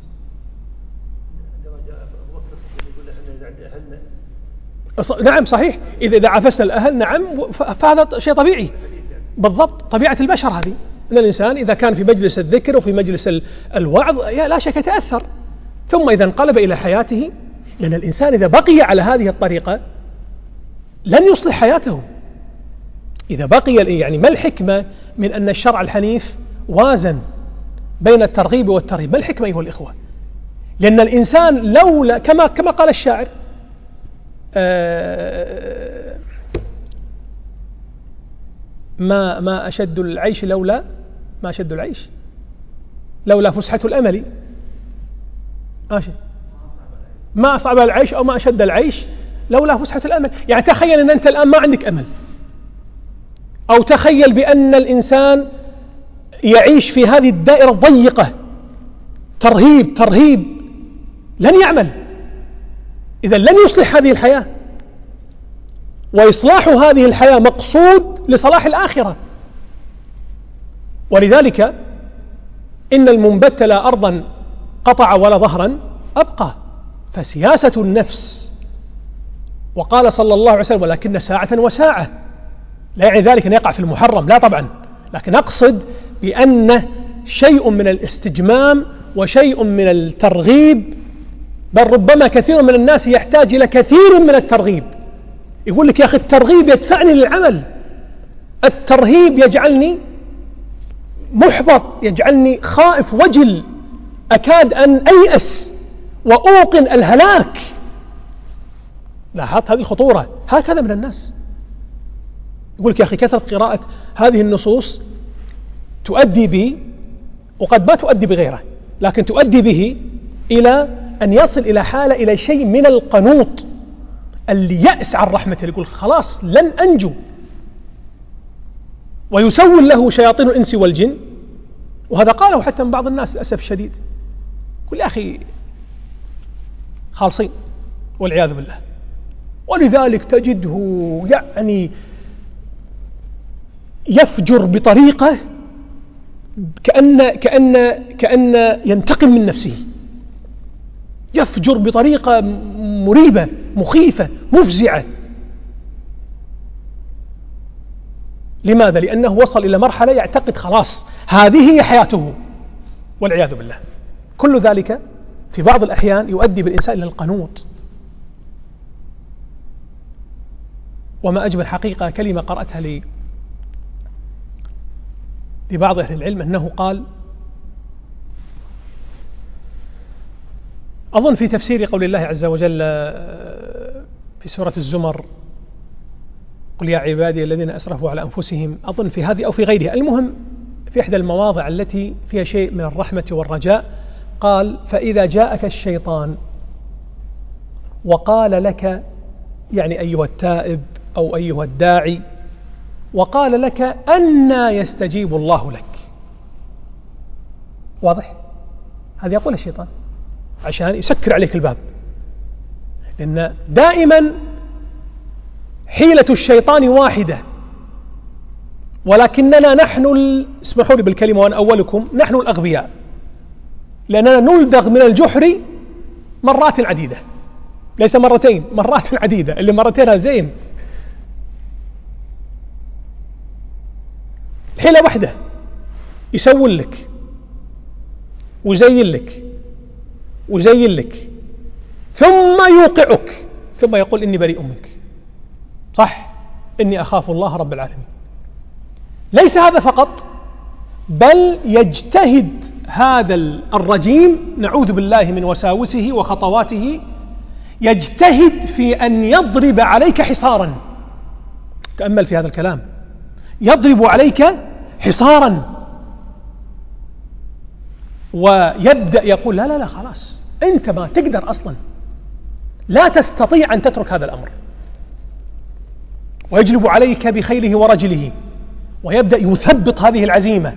نعم صحيح، إذا عافسنا الأهل نعم، فهذا شيء طبيعي بالضبط، طبيعة البشر هذه، أن الإنسان إذا كان في مجلس الذكر وفي مجلس الوعظ لا شك يتأثر، ثم إذا انقلب إلى حياته، لأن الإنسان إذا بقي على هذه الطريقة لن يصلح حياته. إذا بقي، يعني ما الحكمة من أن الشرع الحنيف وازن بين الترغيب والترهيب؟ ما الحكمة أيها الإخوة؟ لأن الإنسان لولا كما قال الشاعر ما أشد العيش لولا فسحة الأمل، ما أصعب العيش أو ما أشد العيش لولا فسحة الأمل. يعني تخيل أن أنت الآن ما عندك أمل، أو تخيل بأن الإنسان يعيش في هذه الدائرة الضيقة ترهيب لن يعمل، إذا لن يصلح هذه الحياة، وإصلاح هذه الحياة مقصود لصلاح الآخرة. ولذلك إن المنبت لا أرضا قطع ولا ظهرا أبقى، فسياسة النفس. وقال صلى الله عليه وسلم ولكن ساعة وساعة، لا يعني ذلك أن يقع في المحرم، لا طبعا، لكن أقصد بأن شيء من الاستجمام وشيء من الترغيب، بل ربما كثير من الناس يحتاج إلى كثير من الترغيب. يقول لك يا أخي الترغيب يدفعني للعمل، الترهيب يجعلني محبط، يجعلني خائف وجل، أكاد أن أيأس وأوقن الهلاك. لاحظت هذه الخطورة؟ هكذا من الناس. يقول لك يا أخي كثرة قراءة هذه النصوص تؤدي به، وقد ما تؤدي بغيره، لكن تؤدي به إلى أن يصل إلى حالة، إلى شيء من القنوط، اللي يأس عن رحمته، يقول خلاص لن أنجو، ويسول له شياطين الإنس والجن. وهذا قاله حتى من بعض الناس للأسف الشديد، يقول يا أخي خالصين والعياذ بالله. ولذلك تجده يعني يفجر بطريقة كأن ينتقم من نفسه، يفجر بطريقة مريبة مخيفة مفزعة. لماذا؟ لأنه وصل إلى مرحلة يعتقد خلاص هذه هي حياته والعياذ بالله. كل ذلك في بعض الأحيان يؤدي بالإنسان إلى القنوط. وما أجمل حقيقة كلمة قرأتها لبعض أهل العلم، أنه قال، أظن في تفسير قول الله عز وجل في سورة الزمر قل يا عبادي الذين أسرفوا على أنفسهم، أظن في هذه أو في غيرها، المهم في إحدى المواضع التي فيها شيء من الرحمة والرجاء، قال فإذا جاءك الشيطان وقال لك، يعني أيها التائب أو أيها الداعي، وقال لك أنى يستجيب الله لك. واضح؟ هذا يقول الشيطان عشان يسكر عليك الباب، لأن دائما حيلة الشيطان واحدة، ولكننا نحن اسمحوا لي بالكلمة وأنا أولكم، نحن الأغبياء، لأننا نلدغ من الجحر مرات عديدة، ليس مرتين، مرات عديدة، اللي مرتين زين. حيلة واحدة يسول لك ويزين لك ويزين لك، ثم يوقعك، ثم يقول إني بريء منك، صح، إني أخاف الله رب العالمين. ليس هذا فقط، بل يجتهد هذا الرجيم، نعوذ بالله من وساوسه وخطواته، يجتهد في أن يضرب عليك حصارا. تأمل في هذا الكلام، يضرب عليك حصارا، ويبدأ يقول لا لا لا خلاص أنت ما تقدر أصلا، لا تستطيع أن تترك هذا الأمر، ويجلب عليك بخيله ورجله، ويبدأ يثبط هذه العزيمة،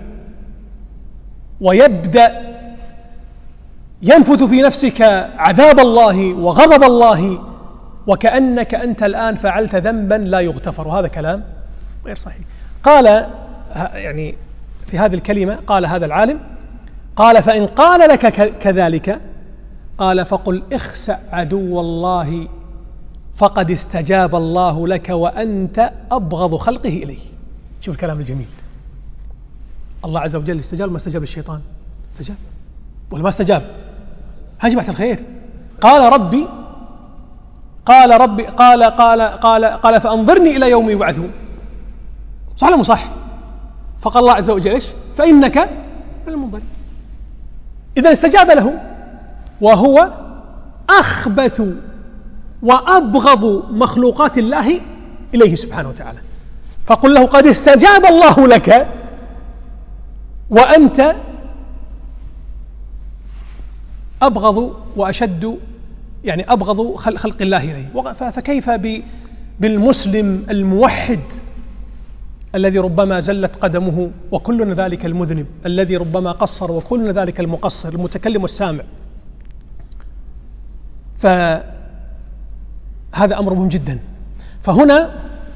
ويبدأ ينفث في نفسك عذاب الله وغضب الله، وكأنك أنت الآن فعلت ذنبا لا يغتفر. وهذا كلام غير صحيح. قال يعني في هذه الكلمة، قال هذا العالم، قال فإن قال لك كذلك، قال فقل اخسأ عدو الله فقد استجاب الله لك وأنت أبغض خلقه إليه. شوف الكلام الجميل، الله عز وجل استجاب ما استجاب الشيطان؟ استجاب ولا ما استجاب؟ ها جماعة الخير، قال ربي قال فأنظرني إلى يوم يبعثون، صح ولا مو صح؟ فقال الله عز وجل ايش؟ فإنك من المنظرين. إذا استجاب له، وهو أخبث وأبغض مخلوقات الله إليه سبحانه وتعالى، فقل له قد استجاب الله لك وأنت أبغض وأشد، يعني أبغض خلق الله إليه. فكيف بالمسلم الموحد الذي ربما زلت قدمه وكلنا ذلك المذنب، الذي ربما قصر وكلنا ذلك المقصر، المتكلم والسامع. فهذا أمر مهم جدا. فهنا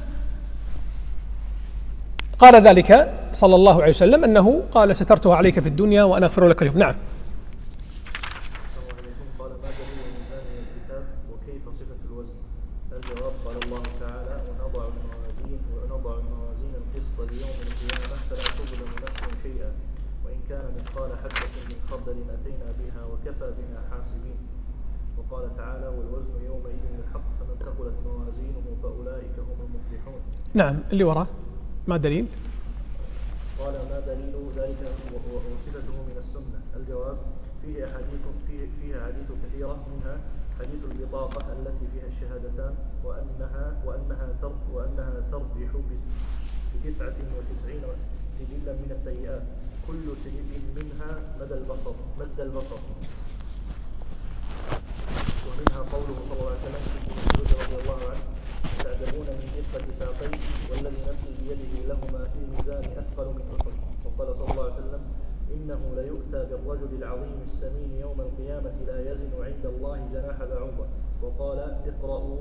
قال ذلك صلى الله عليه وسلم أنه قال سترتها عليك في الدنيا وأنا أغفر لك اليوم. نعم. قال ما دليل الميزان من الكتاب وكيف صفة الوزن؟ الجواب قال الله تعالى ونضع الموازين القسط ليوم القيامة فلا تظلم نفس شيئا وإن كان مثقال حبة من خردل أتينا بها وكفى بنا حاسبين. وقال تعالى والوزن يومئذ الحق فمن ثقلت موازينه فأولئك هم المفلحون. نعم. اللي وراء ما دليل؟ قال ما دليل ذلك وصفته من السنة؟ الجواب فيه أحاديث كثيرة منها حديث البطاقة التي فيها الشهادتان وأنها تربح ب99 سجلا من السيئات كل سجل منها مد البصر. ومنها قوله صلى الله عليه وسلم في مسعود رضي الله عنه تعجبون من دقة ساقيه والذي نفسي بيده لهما في الميزان أثقل من أحد. وقال صلى الله عليه وسلم إنه ليؤتى بالرجل العظيم السمين يوم القيامة لا يزن عند الله جناح بعوضة. وقال اقرأوا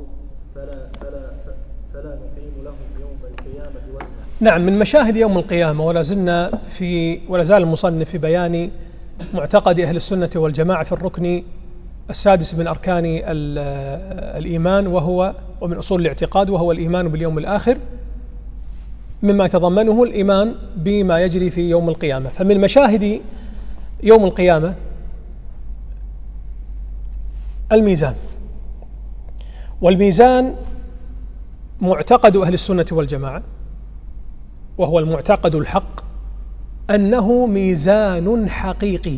فلا نقيم لهم يوم القيامة وزنا. نعم. من مشاهد يوم القيامة ولا زال المصنف في بيان معتقد أهل السنة والجماعة في الركن السادس من أركان الإيمان ومن أصول الاعتقاد وهو الإيمان باليوم الآخر، مما يتضمنه الإيمان بما يجري في يوم القيامة. فمن مشاهد يوم القيامة الميزان، والميزان معتقد أهل السنة والجماعة وهو المعتقد الحق أنه ميزان حقيقي،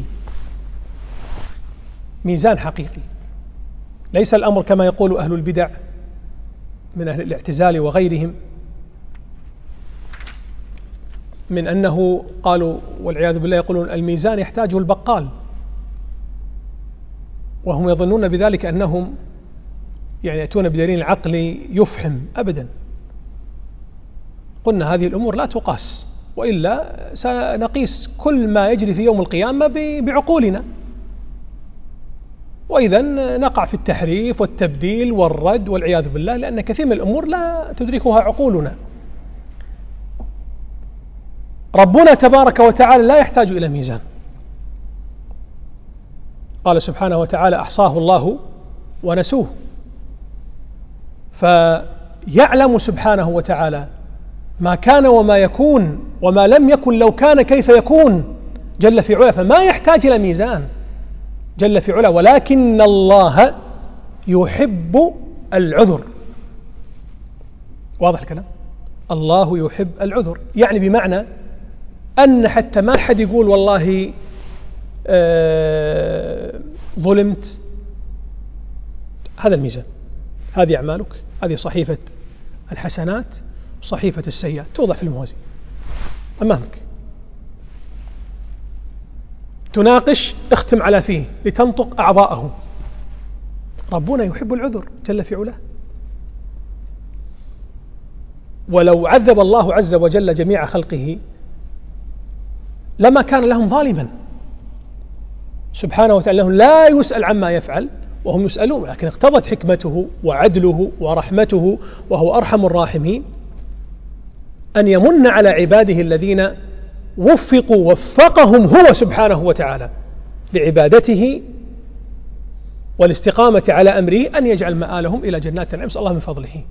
ميزان حقيقي، ليس الأمر كما يقول أهل البدع من أهل الاعتزال وغيرهم من أنه قالوا والعياذ بالله يقولون الميزان يحتاجه البقال، وهم يظنون بذلك أنهم يعني يأتون بدليل عقلي يفهم. أبدا، قلنا هذه الأمور لا تقاس، وإلا سنقيس كل ما يجري في يوم القيامة بعقولنا، وإذا نقع في التحريف والتبديل والرد والعياذ بالله، لأن كثير من الأمور لا تدركها عقولنا. ربنا تبارك وتعالى لا يحتاج إلى ميزان، قال سبحانه وتعالى أحصاه الله ونسوه، فيعلم سبحانه وتعالى ما كان وما يكون وما لم يكن لو كان كيف يكون جل في علا، فما يحتاج إلى ميزان جل في علا. ولكن الله يحب العذر. واضح الكلام؟ الله يحب العذر، يعني بمعنى أن حتى ما أحد يقول والله ظلمت. هذا الميزان، هذه أعمالك، هذه صحيفة الحسنات وصحيفة السيئات توضع في الموازين أمامك، تناقش اختم على فيه لتنطق أعضاءه. ربنا يحب العذر جل في علاه. ولو عذب الله عز وجل جميع خلقه لما كان لهم ظالما سبحانه وتعالى، لا يسأل عما يفعل وهم يسألون، لكن اقتضت حكمته وعدله ورحمته وهو أرحم الراحمين أن يمن على عباده الذين وفقهم هو سبحانه وتعالى لعبادته والاستقامة على أمره، أن يجعل مآلهم إلى جنات النعيم، نسأل الله من فضله.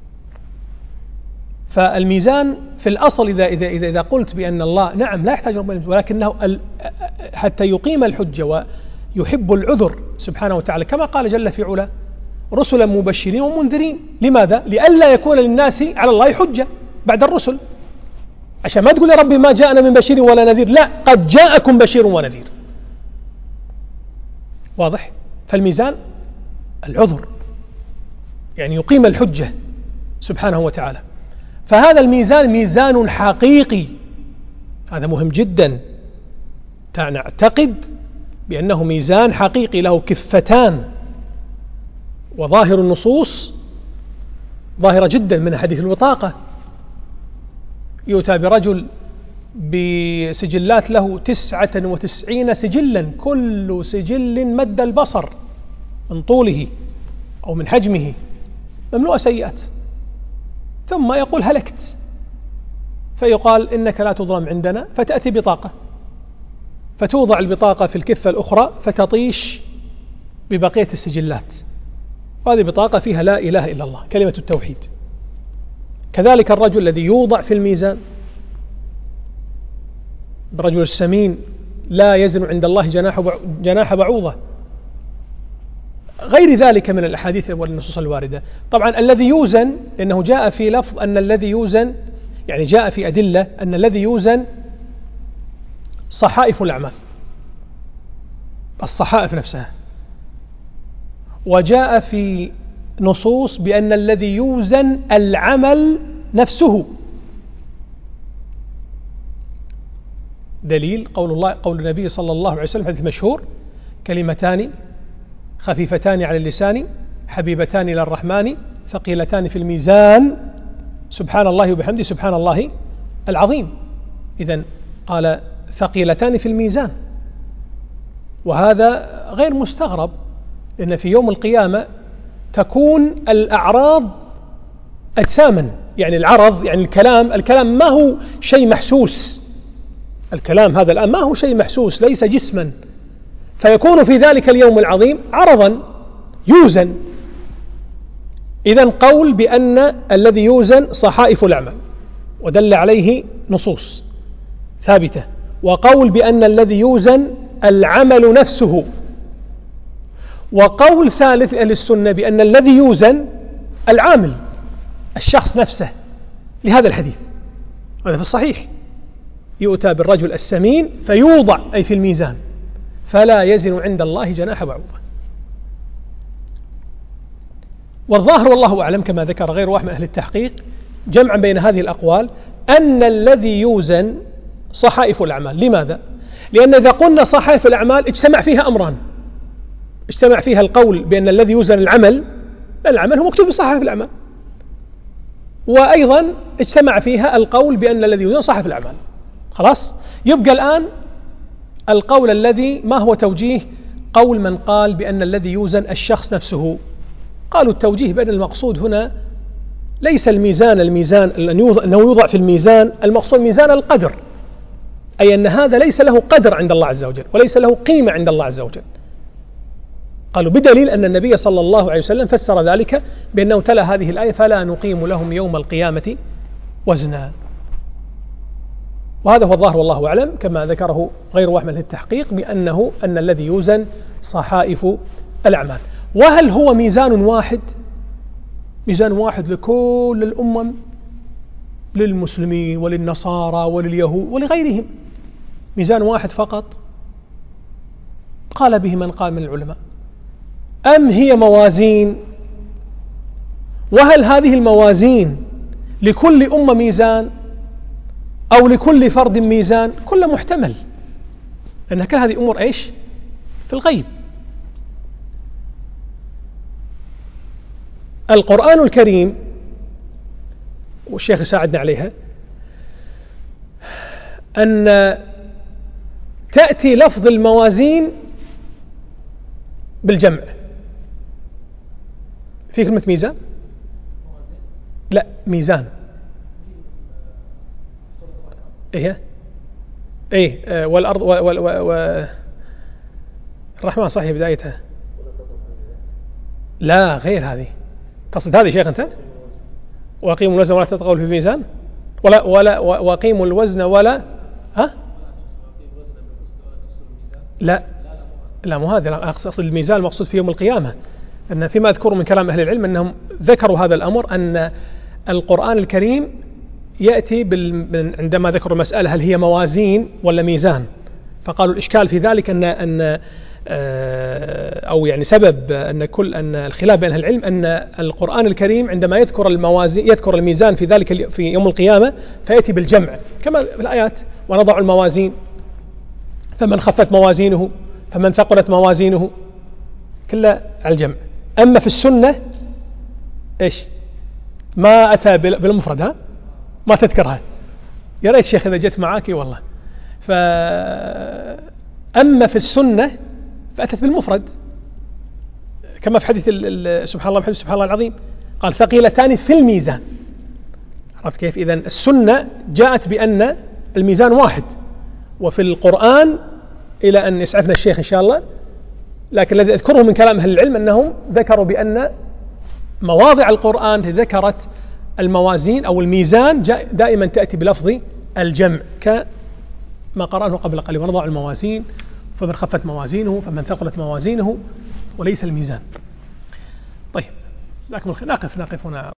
فالميزان في الأصل إذا قلت بأن الله نعم لا يحتاج ربنا، ولكنه حتى يقيم الحجة ويحب العذر سبحانه وتعالى، كما قال جل في علا رسلا مبشرين ومنذرين. لماذا؟ لئلا يكون للناس على الله حجة بعد الرسل، عشان ما تقول يا ربي ما جاءنا من بشير ولا نذير، لا، قد جاءكم بشير ونذير. واضح؟ فالميزان العذر، يعني يقيم الحجة سبحانه وتعالى. فهذا الميزان ميزان حقيقي، هذا مهم جدا، نعتقد بأنه ميزان حقيقي له كفتان، وظاهر النصوص ظاهرة جدا من حديث البطاقة يؤتى برجل بسجلات له 99 سجلا، كل سجل مد البصر من طوله أو من حجمه، مملوء سيئات، ثم يقول هلكت، فيقال إنك لا تظلم عندنا، فتأتي بطاقة فتوضع البطاقة في الكفة الأخرى فتطيش ببقية السجلات، وهذه بطاقة فيها لا إله إلا الله كلمة التوحيد. كذلك الرجل الذي يوضع في الميزان، الرجل السمين لا يزن عند الله جناح بعوضة، غير ذلك من الأحاديث والنصوص الواردة. طبعا الذي يوزن، لأنه جاء في لفظ أن الذي يوزن، يعني جاء في أدلة أن الذي يوزن صحائف الأعمال، الصحائف نفسها، وجاء في نصوص بأن الذي يوزن العمل نفسه. دليل قول النبي صلى الله عليه وسلم حديث مشهور: كلمتان خفيفتان على اللسان حبيبتان إلى الرحمن ثقيلتان في الميزان سبحان الله وبحمده سبحان الله العظيم. إذن قال ثقيلتان في الميزان، وهذا غير مستغرب، لأن في يوم القيامة تكون الأعراض أجساما، يعني العرض، يعني الكلام ما هو شيء محسوس، الكلام هذا الآن ما هو شيء محسوس، ليس جسما، فيكون في ذلك اليوم العظيم عرضا يوزن. إذن قول بأن الذي يوزن صحائف الأعمال، ودل عليه نصوص ثابتة، وقول بأن الذي يوزن العمل نفسه، وقول ثالث أهل السنة بأن الذي يوزن العامل، الشخص نفسه، لهذا الحديث. هذا في الصحيح: يؤتى بالرجل السمين فيوضع أي في الميزان فلا يزن عند الله جناح بعوضة. والظاهر والله أعلم كما ذكر غير واحد من أهل التحقيق جمعا بين هذه الأقوال أن الذي يوزن صحائف الأعمال. لماذا؟ لأن إذا قلنا صحائف الأعمال اجتمع فيها أمران: اجتمع فيها القول بأن الذي يوزن العمل هو مكتوب في صحائف الأعمال، وأيضا اجتمع فيها القول بأن الذي يوزن صحائف الأعمال. خلاص، يبقى الآن القول الذي ما هو توجيه قول من قال بأن الذي يوزن الشخص نفسه. قالوا التوجيه بأن المقصود هنا ليس الميزان أنه يوضع في الميزان، المقصود ميزان القدر، أي أن هذا ليس له قدر عند الله عز وجل وليس له قيمة عند الله عز وجل. قالوا بدليل أن النبي صلى الله عليه وسلم فسر ذلك بأنه تلا هذه الآية: فلا نقيم لهم يوم القيامة وزنا. وهذا هو الظاهر والله أعلم كما ذكره غير واحد من التحقيق أن الذي يوزن صحائف الأعمال. وهل هو ميزان واحد لكل الأمم، للمسلمين وللنصارى ولليهود ولغيرهم، ميزان واحد فقط؟ قال به من قال من العلماء. أم هي موازين؟ وهل هذه الموازين لكل أمة ميزان أو لكل فرد ميزان؟ كل محتمل، لأن كل هذه أمور إيش؟ في الغيب. القرآن الكريم، والشيخ ساعدنا عليها، أن تأتي لفظ الموازين بالجمع في كلمة ميزان. لا، ميزان. إيه والأرض الرحمن صحيح بدايتها. لا، غير هذه. تقصد هذه شيخ أنت؟ وأقيموا الوزن ولا تطغوا في الميزان، ولا وأقيموا الوزن ولا لا مو هذا. أقصد الميزان المقصود في يوم القيامة، أن فيما أذكر من كلام أهل العلم أنهم ذكروا هذا الأمر، أن القرآن الكريم يأتي عندما ذكروا المسألة هل هي موازين ولا ميزان، فقالوا الإشكال في ذلك أن أو يعني سبب أن الخلاف بين أهل العلم أن القرآن الكريم عندما يذكر الميزان في ذلك في يوم القيامة فيأتي بالجمع كما في الآيات: ونضع الموازين فمن خفت موازينه فمن ثقلت موازينه، كله على الجمع. أما في السنة إيش؟ ما أتى بالمفرد، ما تذكرها، يا ريت شيخ إذا جت معاك والله. أما في السنة فأتت بالمفرد كما في حديث سبحان الله وبحمده سبحان الله العظيم، قال ثقيلتان في الميزان. عرفت كيف؟ إذن السنة جاءت بأن الميزان واحد، وفي القرآن إلى أن يسعفنا الشيخ إن شاء الله، لكن الذي أذكره من كلام أهل العلم أنهم ذكروا بأن مواضع القرآن ذكرت الموازين أو الميزان دائما تأتي بلفظ الجمع كما قرأناه قبل قليل، ونضع الموازين فمن خفت موازينه فمن ثقلت موازينه وليس الميزان. طيب، نقف هنا.